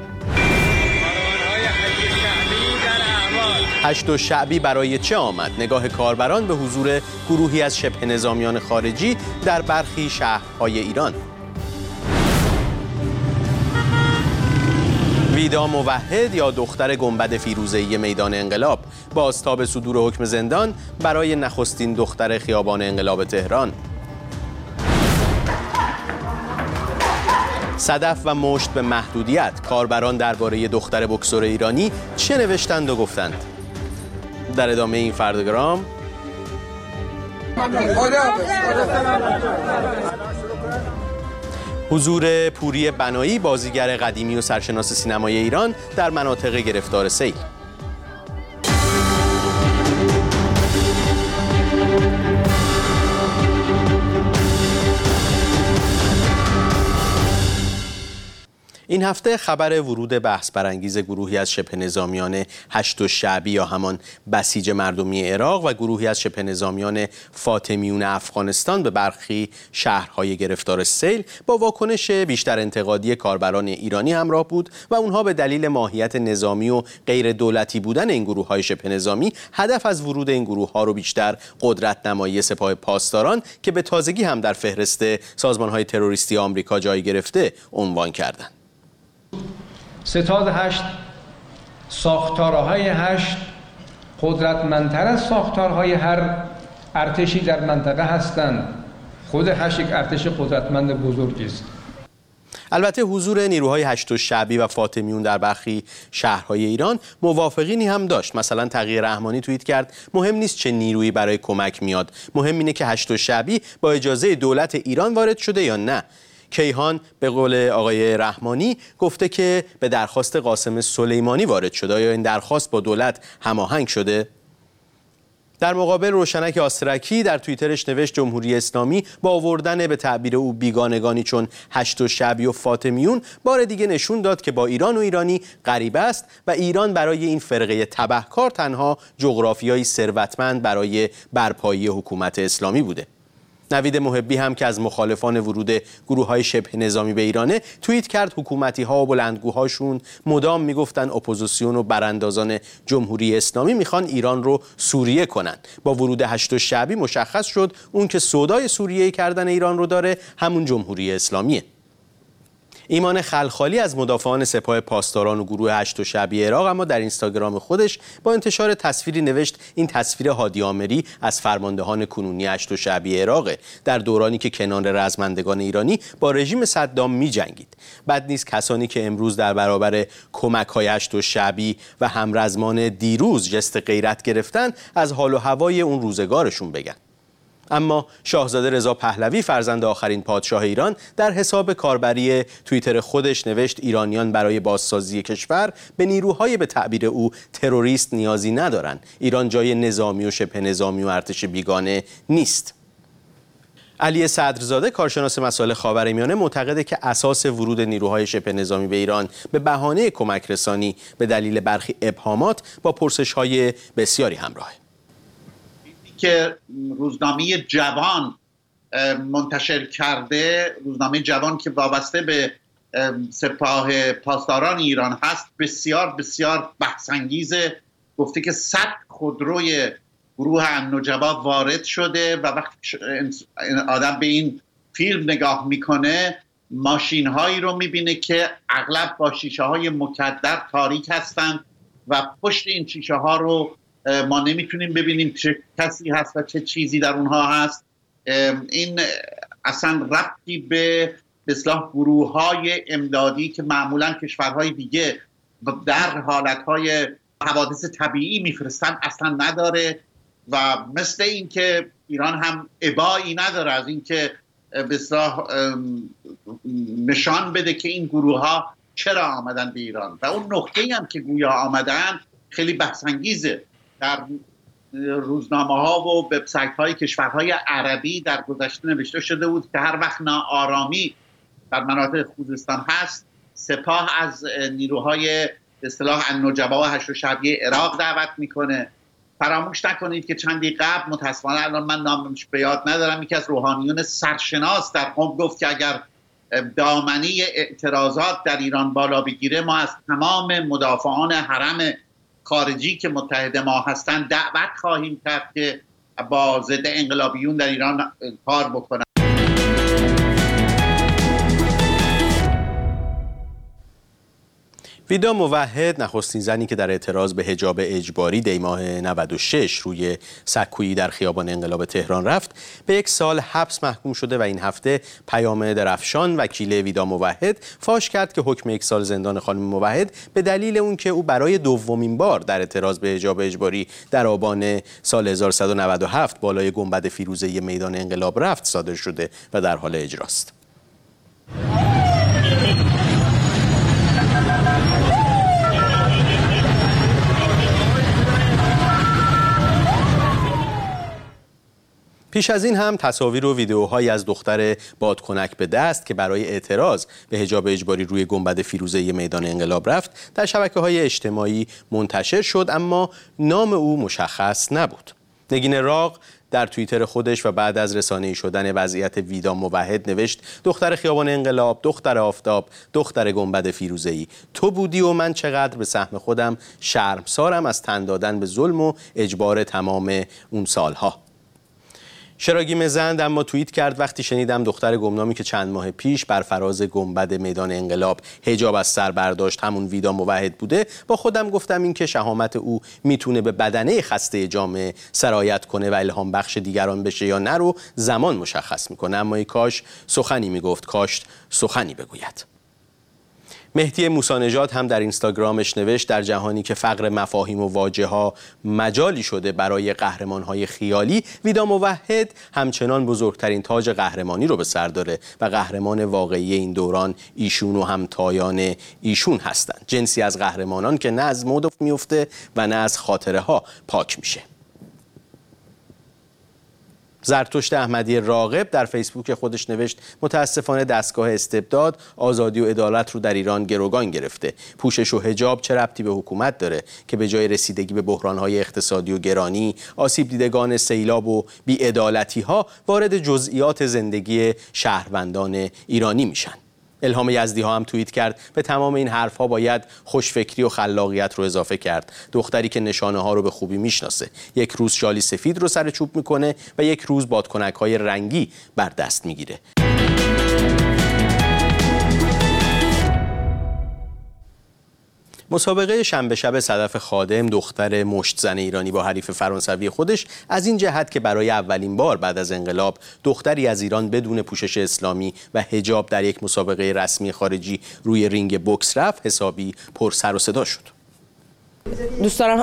8 شعبی برای چه آمد؟ نگاه کاربران به حضور گروهی از شبه نظامیان خارجی در برخی شهرهای ایران. ویدا موحد یا دختر گنبد فیروزه‌ای میدان انقلاب، بازتاب صدور حکم زندان برای نخستین دختر خیابان انقلاب تهران. صدف و مشت به محدودیت، کاربران درباره دختر بوکسور ایرانی چه نوشتند و گفتند؟ در ادامه این فرداگرام حضور پوری بنایی، بازیگر قدیمی و سرشناس سینمای ایران در مناطق گرفتار سیل. این هفته خبر ورود بحث برانگیز گروهی از شبه نظامیان 8 شعبی یا همان بسیج مردمی عراق و گروهی از شبه نظامیان فاطمیون افغانستان به برخی شهرهای گرفتار سیل با واکنش بیشتر انتقادی کاربران ایرانی همراه بود و اونها به دلیل ماهیت نظامی و غیر دولتی بودن این گروه‌های شبه نظامی هدف از ورود این گروه‌ها رو بیشتر قدرت نمایی سپاه پاسداران که به تازگی هم در فهرست سازمان‌های تروریستی آمریکا جای گرفته عنوان کردند. ستاد 8 ساختارهای 8 قدرتمندتر از ساختارهای هر ارتشی در منطقه هستند. خود 8 یک ارتش قدرتمند بزرگی است. البته حضور نیروهای 8 شعبی و فاطمیون در برخی شهرهای ایران موافقینی هم داشت. مثلا تقی رحمانی توییت کرد مهم نیست چه نیرویی برای کمک میاد، مهم اینه که 8 شعبی با اجازه دولت ایران وارد شده یا نه. کیهان به قول آقای رحمانی گفته که به درخواست قاسم سلیمانی وارد شده، یا این درخواست با دولت هماهنگ شده؟ در مقابل روشنک آسترکی در توییترش نوشت جمهوری اسلامی با آوردن به تعبیر او بیگانگانی چون 8 شعبی و فاطمیون بار دیگه نشون داد که با ایران و ایرانی غریبه است و ایران برای این فرقه تبهکار تنها جغرافیایی ثروتمند برای برپایی حکومت اسلامی بوده. نوید محبی هم که از مخالفان ورود گروه‌های شبه نظامی به ایرانه توییت کرد حکومتی‌ها و بلندگوهاشون مدام میگفتن اپوزیسیون و براندازان جمهوری اسلامی میخوان ایران رو سوریه کنن. با ورود 8 شعبی مشخص شد اون که سودای سوریه کردن ایران رو داره همون جمهوری اسلامیه. ایمان خلخالی از مدافعان سپاه پاسداران و گروه 8 شعبی عراق اما در اینستاگرام خودش با انتشار تصویری نوشت این تصویر هادی آمری از فرماندهان کنونی 8 شعبی عراقه در دورانی که کنار رزمندگان ایرانی با رژیم صدام می‌جنگید. بد نیست کسانی که امروز در برابر کمک‌های 8 شعبی و همرزمان دیروز جست غیرت گرفتن از حال و هوای اون روزگارشون بگن. اما شاهزاده رضا پهلوی فرزند آخرین پادشاه ایران در حساب کاربری توییتر خودش نوشت ایرانیان برای بازسازی کشور به نیروهای به تعبیر او تروریست نیازی ندارند. ایران جای نظامی و شبه نظامی و ارتش بیگانه نیست. علی صدرزاده کارشناس مسائل خاورمیانه معتقده که اساس ورود نیروهای شبه نظامی به ایران به بهانه کمک رسانی به دلیل برخی ابهامات با پرسش‌های بسیاری همراهه. که روزنامه جوان منتشر کرده، روزنامه جوان که وابسته به سپاه پاسداران ایران هست، بسیار بسیار بحث‌انگیزه. گفته که 100 خودروی گروه النجبا وارد شده و وقتی آدم به این فیلم نگاه میکنه ماشین هایی رو میبینه که اغلب با شیشه های مکدر تاریک هستند و پشت این شیشه ها رو ما نمیتونیم ببینیم چه کسی هست و چه چیزی در اونها هست. این اصلا ربطی به اصلاح گروه های امدادی که معمولا کشورهای دیگه در حالتهای حوادث طبیعی میفرستن اصلا نداره و مثل این که ایران هم ابایی نداره از اینکه به اصلاح نشان بده که این گروه ها چرا آمدن به ایران و اون نقطه‌ای هم که گویا آمدن خیلی بحث‌انگیزه. در روزنامه ها و وبسایت های کشورهای عربی در گذشته نوشته شده بود که هر وقت ناآرامی در مناطق خوزستان هست سپاه از نیروهای به اصطلاح النجبا و هشت شعبیه عراق دعوت میکنه. فراموش نکنید که چندی قبل متاسفانه الان من نامش به یاد ندارم یکی از روحانیون سرشناس در قم گفت که اگر دامنه اعتراضات در ایران بالا بگیره ما از تمام مدافعان حرم خارجی که متحد ما هستند دعوت خواهیم کرد که با ضد انقلابیون در ایران کار بکنن. ویدا موحد نخستین زنی که در اعتراض به حجاب اجباری دی ماه 96 روی سکویی در خیابان انقلاب تهران رفت به 1 سال حبس محکوم شده و این هفته پیام درفشان وکیل ویدا موحد فاش کرد که حکم 1 سال زندان خانم موحد به دلیل اون که او برای دومین بار در اعتراض به حجاب اجباری در آبان سال 1197 بالای گنبد فیروزه میدان انقلاب رفت صادر شده و در حال اجراست. پیش از این هم تصاویر و ویدیوهایی از دختر بادکنک به دست که برای اعتراض به حجاب اجباری روی گنبد فیروزه میدان انقلاب رفت در شبکه‌های اجتماعی منتشر شد اما نام او مشخص نبود. نگین راغ در توییتر خودش و بعد از رسانه‌ای شدن وضعیت ویدا موحد نوشت دختر خیابان انقلاب، دختر آفتاب، دختر گنبد فیروزه‌ای، تو بودی و من چقدر به سهم خودم شرمسارم از تن دادن به ظلم و اجبار تمام اون سالها. شراگیم زند اما توییت کرد وقتی شنیدم دختر گمنامی که چند ماه پیش بر فراز گنبد میدان انقلاب حجاب از سر برداشت همون ویدا موحد بوده با خودم گفتم این که شهامت او میتونه به بدنه خسته جامعه سرایت کنه و الهام بخش دیگران بشه یا نه رو زمان مشخص میکنه اما ای کاش سخنی میگفت، کاش سخنی بگوید. مهدی موسی‌نژاد هم در اینستاگرامش نوشت در جهانی که فقر مفاهیم و واژه‌ها مجالی شده برای قهرمان‌های خیالی ویدا موحد همچنان بزرگترین تاج قهرمانی رو به سر داره و قهرمان واقعی این دوران ایشون و همتایان ایشون هستند. جنسی از قهرمانان که نه از مد میفته و نه از خاطره ها پاک میشه. زرتشت احمدی راغب در فیسبوک خودش نوشت متاسفانه دستگاه استبداد آزادی و عدالت رو در ایران گروگان گرفته. پوشش و حجاب چه ربطی به حکومت داره که به جای رسیدگی به بحران‌های اقتصادی و گرانی، آسیب دیدگان سیلاب و بی‌عدالتی‌ها وارد جزئیات زندگی شهروندان ایرانی میشن. الهام یزدی ها هم توییت کرد به تمام این حرفها باید خوشفکری و خلاقیت رو اضافه کرد. دختری که نشانه ها رو به خوبی میشناسه، یک روز شالی سفید رو سر چوب میکنه و یک روز بادکنک های رنگی بر دست میگیره. مسابقه شنبه شب صدف خادم دختر مشتزن ایرانی با حریف فرانسوی خودش از این جهت که برای اولین بار بعد از انقلاب دختری از ایران بدون پوشش اسلامی و حجاب در یک مسابقه رسمی خارجی روی رینگ بوکس رفت حسابی پر سر و صدا شد. دوست دارم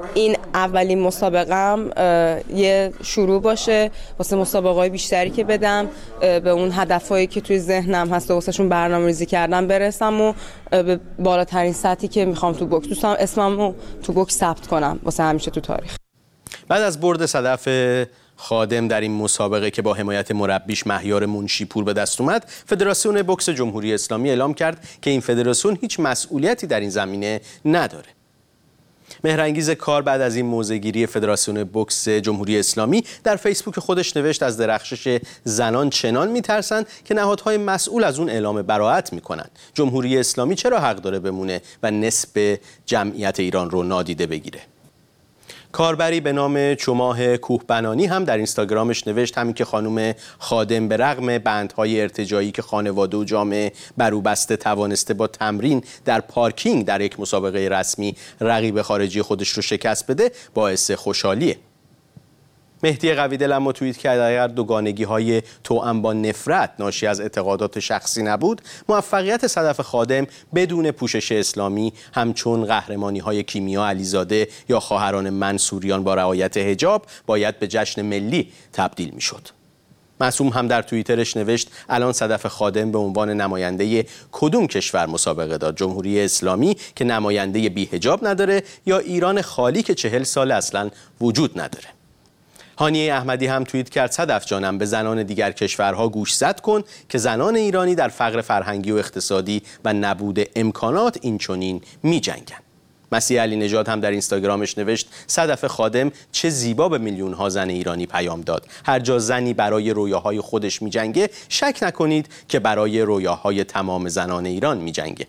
این اولین مسابقم یه شروع باشه واسه مسابقه‌های بیشتری که بدم، به اون هدفایی که توی ذهنم هست واسهشون برنامه‌ریزی کردم برسم و به بالاترین سطحی که میخوام تو بوکس، دوست دارم اسممو تو بوکس ثبت کنم واسه همیشه تو تاریخ. بعد از برد صدف خادم در این مسابقه که با حمایت مربیش مهیار منشیپور به دست اومد، فدراسیون بوکس جمهوری اسلامی اعلام کرد که این فدراسیون هیچ مسئولیتی در این زمینه نداره. مهرانگیز کار بعد از این موضع‌گیری فدراسیون بوکس جمهوری اسلامی در فیسبوک خودش نوشت از درخشش زنان چنان میترسند که نهادهای مسئول از اون اعلام براءت میکنن. جمهوری اسلامی چرا حق داره بمونه و نصف جمعیت ایران رو نادیده بگیره؟ کاربری به نام چماه کوهبنانی هم در اینستاگرامش نوشت همین که خانم خادم به رغم بندهای ارتجاعی که خانواده و جامعه بر او بسته توانسته با تمرین در پارکینگ در یک مسابقه رسمی رقیب خارجی خودش رو شکست بده باعث خوشحالیه. مهدی قویدل اما توییت کرد اگر دوگانگی‌های توأم با نفرت ناشی از اعتقادات شخصی نبود، موفقیت صدف خادم بدون پوشش اسلامی همچون قهرمانی‌های کیمیا علیزاده یا خواهران منصوریان با رعایت حجاب باید به جشن ملی تبدیل می‌شد. معصوم هم در توییترش نوشت الان صدف خادم به عنوان نماینده کدوم کشور مسابقه داد؟ جمهوری اسلامی که نماینده بی حجاب نداره یا ایران خالی که 40 سال اصلاً وجود نداره؟ هانیه احمدی هم توییت کرد صدف جانم به زنان دیگر کشورها گوشزد کن که زنان ایرانی در فقر فرهنگی و اقتصادی و نبود امکانات اینچنین می‌جنگند. مسیح علی نژاد هم در اینستاگرامش نوشت صدف خادم چه زیبا به میلیون‌ها زن ایرانی پیام داد. هر جا زنی برای رویاهای خودش می‌جنگه، شک نکنید که برای رویاهای تمام زنان ایران می‌جنگه.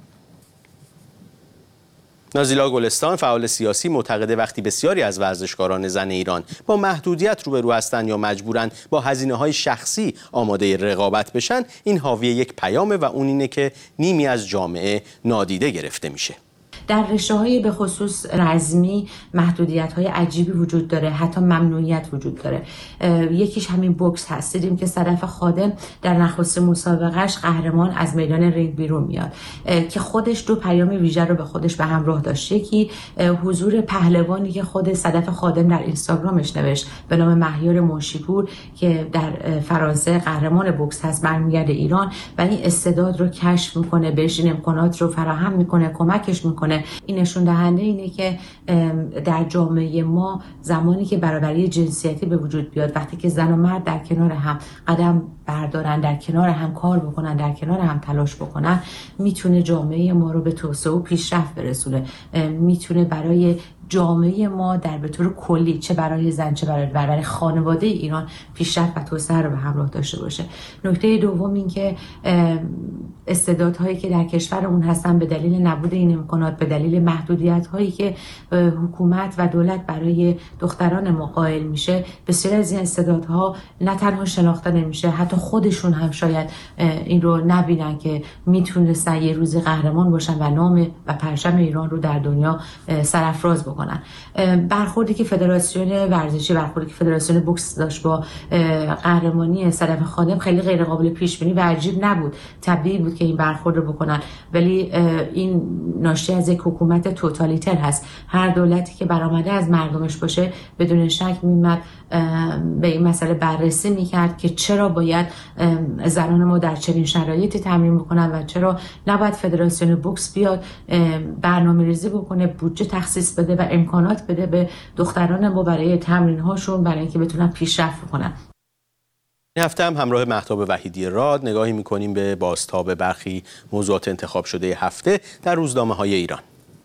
نازیلا گلستان فعال سیاسی معتقده وقتی بسیاری از ورزشکاران زن ایران با محدودیت روبرو هستند یا مجبورن با هزینه‌های شخصی آماده رقابت بشن، این حاوی یک پیامه و اون اینه که نیمی از جامعه نادیده گرفته میشه. در رشته‌های به خصوص رزمی محدودیت‌های عجیبی وجود داره، حتی ممنوعیت وجود داره. یکیش همین بوکس هست. دیدیم که صدف خادم در نخستین مسابقهش قهرمان از میدان رینگ بیرون میاد که خودش دو پیام ویژه رو به خودش به همراه داشت. یکی حضور پهلوانی که خود صدف خادم در اینستاگرامش نوشت به نام مهیار منشیپور که در فرانسه قهرمان بوکس هست، برمیگرده ایران و این استعداد رو کشف میکنه، بهش این امکانات رو فراهم میکنه، کمکش میکنه. این نشون دهنده اینه که در جامعه ما زمانی که برابری جنسیتی به وجود بیاد، وقتی که زن و مرد در کنار هم قدم بردارن، در کنار هم کار بکنن، در کنار هم تلاش بکنن، میتونه جامعه ما رو به توسعه و پیشرفت برسونه. میتونه برای جامعه ما در به طور کلی، چه برای زن چه برای خانواده ایران، پیشرفت و توسعه رو به همراه داشته باشه. نکته دوم این که استعدادهایی که در کشورمون هستن به دلیل نبود این امکانات، به دلیل محدودیت‌هایی که حکومت و دولت برای دختران ما قائل میشه، بسیاری از این استعدادها نه تنها شناخته نمیشه، حتی خودشون هم شاید این رو نبینن که میتونستن یه روزی قهرمان باشن و نام و پرچم ایران رو در دنیا سرافراز بکنن. برخوردی که فدراسیون ورزشی، برخوردی که فدراسیون بوکس داشت با قهرمانی صدف خادم خیلی غیر قابل پیش بینی و عجیب نبود. طبیعی بود که این برخورد رو بکنن، ولی این ناشی از یک حکومت توتالیتر هست. هر دولتی که برآمده از مردمش باشه بدون شک میمد به این مسئله بررسی میکرد که چرا باید زنان ما در چنین شرایطی تمرین بکنن و چرا نباید فدراسیون بوکس بیاد برنامه‌ریزی بکنه، بودجه تخصیص بده و امکانات بده به دختران ما برای تمرین هاشون، برای اینکه بتونن پیشرفت کنن. این هفته هم همراه مهتاب وحیدی راد نگاهی میکنیم به بازتاب برخی موضوعات انتخاب شده هفته در روزنامه‌های ایران.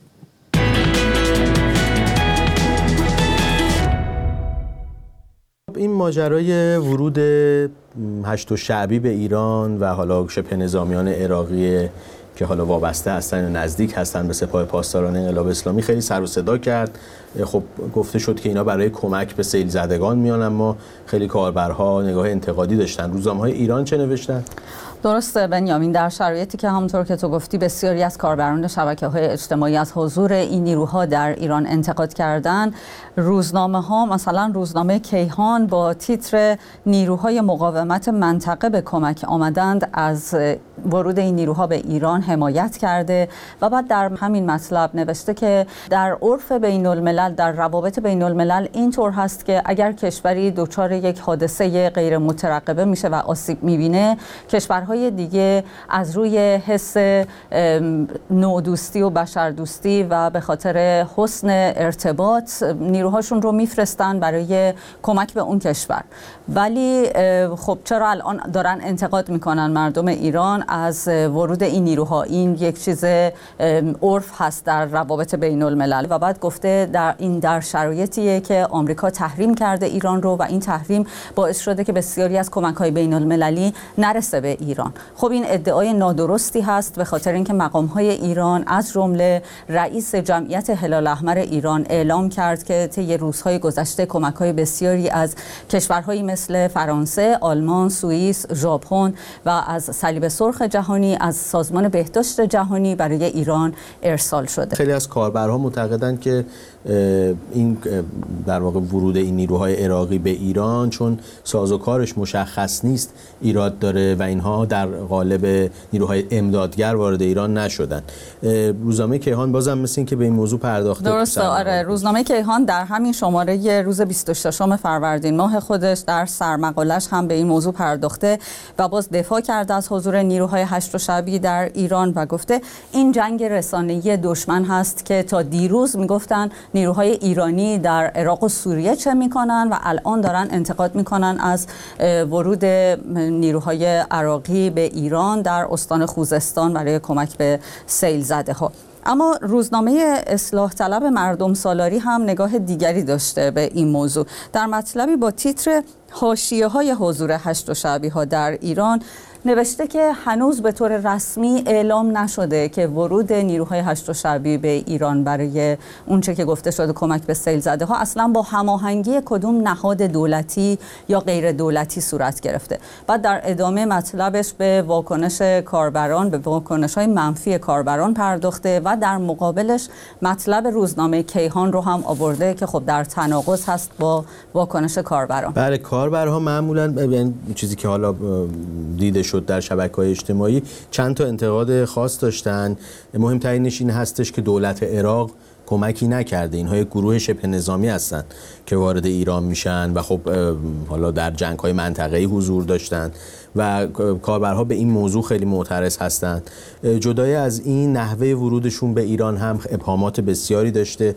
این ماجرای ورود 8 شعبی به ایران و حالا شبه نظامیان عراقی که حالا وابسته هستن و نزدیک هستن به سپاه پاسداران انقلاب اسلامی خیلی سر و صدا کرد. خب گفته شد که اینا برای کمک به سیل زدگان میان، اما خیلی کاربرها نگاه انتقادی داشتن. روزنامه‌های ایران چه نوشتن؟ درسته بنیامین، در شرایطی که همونطور که تو گفتی بسیاری از کاربران شبکه‌های اجتماعی از حضور این نیروها در ایران انتقاد کردن، روزنامه‌ها مثلا روزنامه کیهان با تیتر نیروهای مقاومت منطقه به کمک آمدند از ورود این نیروها به ایران حمایت کرده و بعد در همین مطلب نوشته که در عرف بین الملل، در روابط بین الملل اینطور هست که اگر کشوری دچار یک حادثه غیر مترقبه میشه و آسیب میبینه، کشورهای دیگه از روی حس نودوستی و بشردوستی و به خاطر حسن ارتباط نیروهاشون رو میفرستن برای کمک به اون کشور. ولی خب چرا الان دارن انتقاد میکنن مردم ایران از ورود این نیروها؟ این یک چیز عرف هست در روابط بین الملل. و بعد گفته در شرایطیه که آمریکا تحریم کرده ایران رو و این تحریم باعث شده که بسیاری از کمک‌های بین المللی نرسه به ایران. خب این ادعای نادرستی هست به خاطر اینکه مقام‌های ایران از جمله رئیس جمعیت هلال احمر ایران اعلام کرد که طی روزهای گذشته کمک‌های بسیاری از کشورهایی مثل فرانسه، آلمان، سوئیس، ژاپن و از صلیب سرخ جهانی، از سازمان بهداشت جهانی برای ایران ارسال شده. خیلی از کاربرها معتقدند که این در واقع ورود این نیروهای عراقی به ایران چون سازوکارش مشخص نیست ایراد داره و اینها در قالب نیروهای امدادگر وارد ایران نشدن. روزنامه کیهان بازم مثل این که به این موضوع پرداخته. درسته، آره. روزنامه کیهان در همین شماره روز 26 فروردین ماه خودش در سرمقالش هم به این موضوع پرداخته و باز دفاع کرده از حضور نیروهای هشت شعبی در ایران و گفته این جنگ رسانه‌ای دشمن هست که تا دیروز میگفتن نیروهای ایرانی در عراق و سوریه چه میکنن و الان دارن انتقاد میکنن از ورود نیروهای عراقی به ایران در استان خوزستان برای کمک به سیل زده ها. اما روزنامه اصلاح طلب مردم سالاری هم نگاه دیگری داشته به این موضوع. در مطلبی با تیتر حاشیه‌های حضور هشت شعبی ها در ایران نوشته که هنوز به طور رسمی اعلام نشده که ورود نیروهای هشت شعبی به ایران برای اونچه که گفته شده کمک به سیل زده ها اصلا با هماهنگی کدوم نهاد دولتی یا غیر دولتی صورت گرفته. بعد در ادامه مطلبش به واکنش کاربران، به واکنش‌های منفی کاربران پرداخته و در مقابلش مطلب روزنامه کیهان رو هم آورده که خب در تناقض هست با واکنش کاربران. بله، کاربرها معمولاً چیزی که حالا دیده شد در شبکه‌های اجتماعی چند تا انتقاد خاص داشتن. مهمترینش این هستش که دولت عراق کمکی نکرده. اینها یک گروه شبه نظامی هستن که وارد ایران میشن و خب حالا در جنگ‌های منطقه‌ای حضور داشتن و کاربرها به این موضوع خیلی معترض هستند. جدای از این نحوه ورودشون به ایران هم ابهامات بسیاری داشته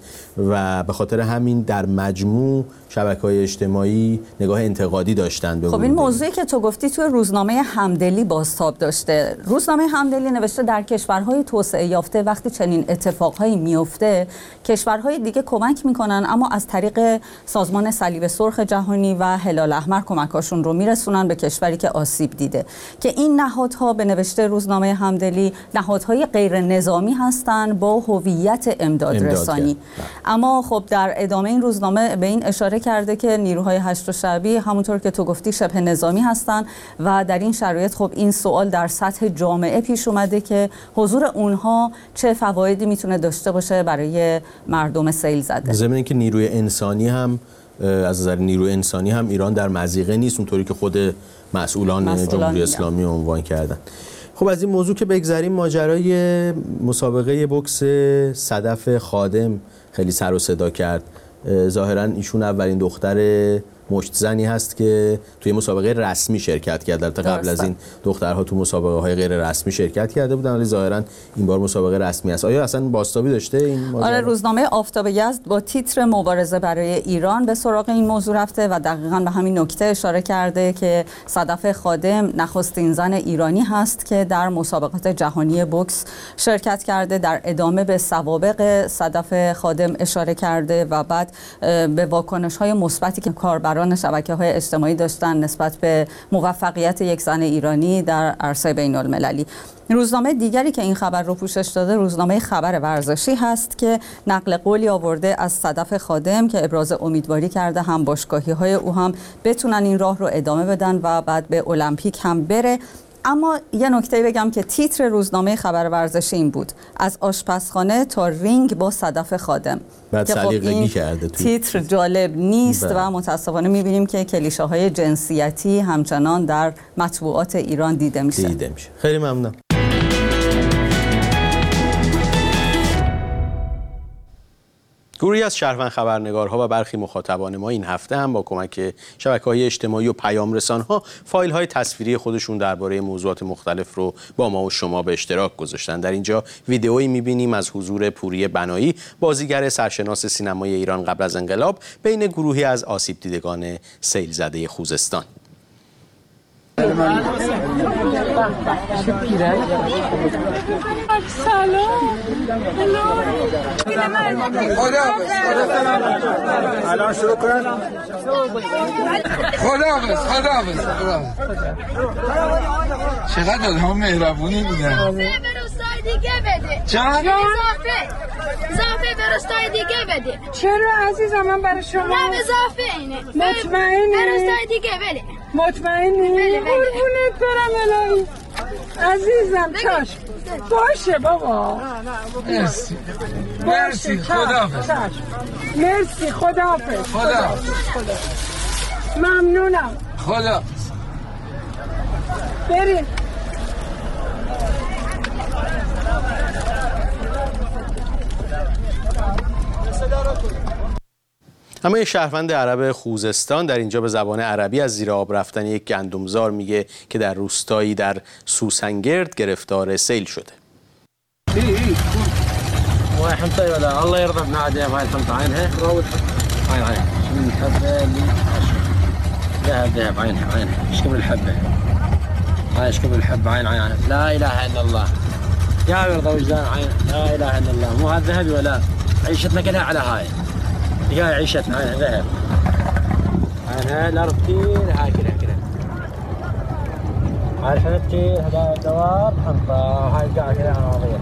و به خاطر همین در مجموع شبکه‌های اجتماعی نگاه انتقادی داشتن به خب این موضوعی که تو گفتی توی روزنامه همدلی بازتاب داشته. روزنامه همدلی نوشته در کشورهای توسعه یافته وقتی چنین اتفاقهایی میفته کشورهای دیگه کمک میکنن اما از طریق سازمان صلیب سرخ جهانی و هلال احمر کمکاشون رو میرسونن به کشوری که آسیب دیده، که این نهادها به نوشته روزنامه همدلی نهادهای غیر نظامی هستند با هویت امداد رسانی. اما خب در ادامه این روزنامه به این اشاره کرده که نیروهای هشت شعبی همونطور که تو گفتی شبه نظامی هستند و در این شرایط خب این سوال در سطح جامعه پیش اومده که حضور اونها چه فوایدی میتونه داشته باشه برای مردم سیل زده. ضمن اینکه نیروی انسانی هم از نظر نیروی انسانی هم ایران در مضیقه نیست اونطوری که خود مسئولان جمهوری اسلامی عنوان کردن. خب از این موضوع که بگذریم، ماجرای مسابقه بوکس صدف خادم خیلی سر و صدا کرد. ظاهراً ایشون اولین دختر مشت زنی هست که توی مسابقه رسمی شرکت کرد. البته قبل از این دخترها تو مسابقه‌های غیر رسمی شرکت کرده بودن ولی ظاهراً این بار مسابقه رسمی است. آیا اصلا بازتابی داشته این موضوع؟ آره، روزنامه آفتاب یزد با تیتر مبارزه برای ایران به سراغ این موضوع رفته و دقیقاً به همین نکته اشاره کرده که صدف خادم نخستین زن ایرانی هست که در مسابقات جهانی بوکس شرکت کرده. در ادامه به سوابق صدف خادم اشاره کرده و بعد به واکنش‌های مثبتی که کاربران شبکه‌های اجتماعی داشتن نسبت به موفقیت یک زن ایرانی در عرصه بین‌المللی. روزنامه دیگری که این خبر رو پوشش داده روزنامه خبر ورزشی هست که نقل قولی آورده از صدف خادم که ابراز امیدواری کرده هم باشگاهی‌های او هم بتونن این راه رو ادامه بدن و بعد به المپیک هم بره. اما یه نکته بگم که تیتر روزنامه خبر ورزشی این بود: از آشپزخانه تا رینگ با صدف خادم. بعد سلیقه‌ای خب کرده تیتر جالب نیست و متاسفانه می‌بینیم که کلیشه‌های جنسیتی همچنان در مطبوعات ایران دیده میشه. خیلی ممنونم. گروهی از شهروند خبرنگارها و برخی مخاطبان ما این هفته هم با کمک شبکه‌های اجتماعی و پیام رسان‌ها فایل‌های تصویری خودشون درباره موضوعات مختلف رو با ما و شما به اشتراک گذاشتن. در اینجا ویدئویی می‌بینیم از حضور پوری بنایی، بازیگر سرشناس سینمای ایران قبل از انقلاب، بین گروهی از آسیب دیدگان سیل‌زده خوزستان. الان شروع کن. خداحافظ. چقدر هم مهربونی بودن. اضافه به روستای دیگه بده. چند؟ اضافه به روستای دیگه بده. چرا عزیزم؟ من برای شما نه اضافه اینه. مطمئنی؟ به روستای دیگه بده. مطمئنی؟ قربونت برم الهی عزیزم. چشم باشه بابا. مرسی. خداحافظ. مرسی. خداحافظ. ممنونم. خداحافظ. بریم. اما یک شهروند عرب خوزستان در اینجا به زبان عربی از زیر آب رفتن یک گندمزار میگه که در روستایی در سوسنگرد گرفتار سیل شده. الله يرضى بنادي هاي الحمطة عينها هاي الحبة اللي ذهب عينها اشكب الحبة هاي اشكب الحبة عين لا اله الا الله يا يرضى وجدان عين لا اله الا الله مو هذا ذهبي ولا عيشتنا كلها على هاي عيشتنا عينها ذهب عينها الارض كثير هاي كلها هاي الحبة كثير هذا دواب حنطة هاي القاعة كلها عناضية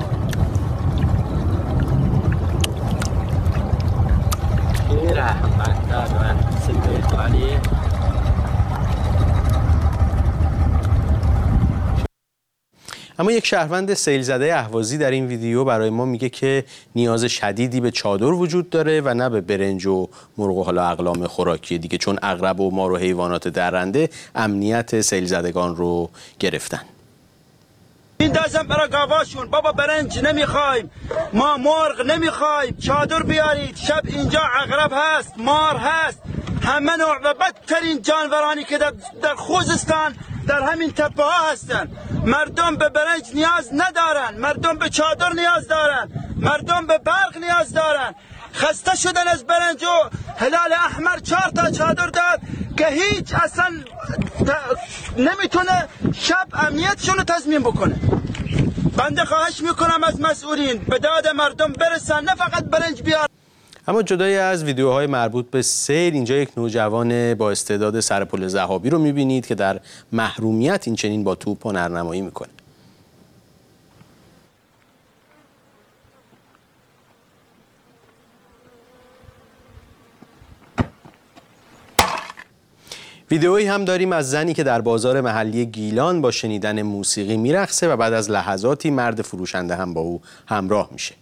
اما یک شهروند سیل زده اهوازی در این ویدیو برای ما میگه که نیاز شدیدی به چادر وجود داره و نه به برنج و مرغ و حالا اقلام خوراکی دیگه، چون عقرب و مار و حیوانات درنده امنیت سیل زدگان رو گرفتن. این دستم برای گاواشون بابا برنج نمیخوایم، ما مرغ نمیخوایم، چادر بیارید، شب اینجا عقرب هست، مار هست، همه نوع و بدترین جانورانی که در خوزستان در همین تپه ها هستن. مردم به برنج نیاز ندارن، مردم به چادر نیاز دارن، مردم به برق نیاز دارن. خسته شدن از برنج و هلال احمر 4 تا چادر داد که هیچ اصلا نمیتونه شب امنیتشون رو تضمین بکنه. بنده خواهش میکنم از مسئولین به داد مردم برسن، نه فقط برنج بیار. اما جدای از ویدیوهای مربوط به سیل، اینجا یک نوجوان با استعداد سرپل ذهابی رو میبینید که در محرومیت این چنین با توپ هنرنمایی میکنه. ویدئویی هم داریم از زنی که در بازار محلی گیلان با شنیدن موسیقی میرقصه و بعد از لحظاتی مرد فروشنده هم با او همراه میشه.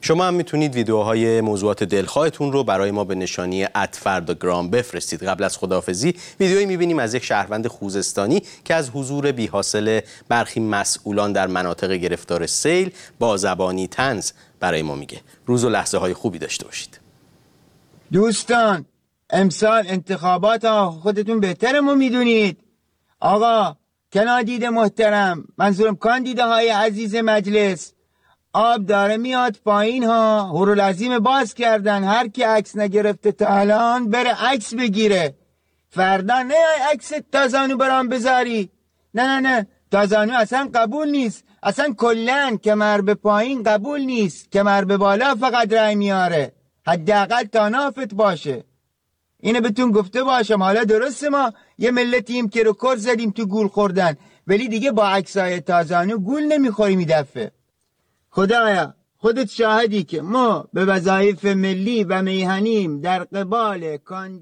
شما هم میتونید ویدیوهای موضوعات دلخواهتون رو برای ما به نشانی @فرداگرام بفرستید. قبل از خداحافظی ویدیویی میبینیم از یک شهروند خوزستانی که از حضور بی‌حاصل برخی مسئولان در مناطق گرفتار سیل با زبانی طنز برای ما میگه. روز و لحظه های خوبی داشته باشید. دوستان امسال انتخابات خودتون بهتر ما میدونید. آقا کاندید محترم، منظورم کاندیده های عزیز مجلس، آب داره میاد پایین ها. هورالعظیم باز کردن، هر کی عکس نگرفته تا الان بره عکس بگیره. فردا نه عکس تازانو برام بذاری. نه تازانو اصلا قبول نیست. اصلا کلن کمر به پایین قبول نیست. کمر به بالا فقط رای میاره. حداقل تا نافت باشه. اینو بهتون گفته باشم. حالا درسته ما یه ملتیم که رکورد زدیم تو گول خوردن، ولی دیگه با عکسای تازانو گول نمیخوریم این دفعه. خدایا خودت شاهدی که ما به وظایف ملی و میهنیم در قبال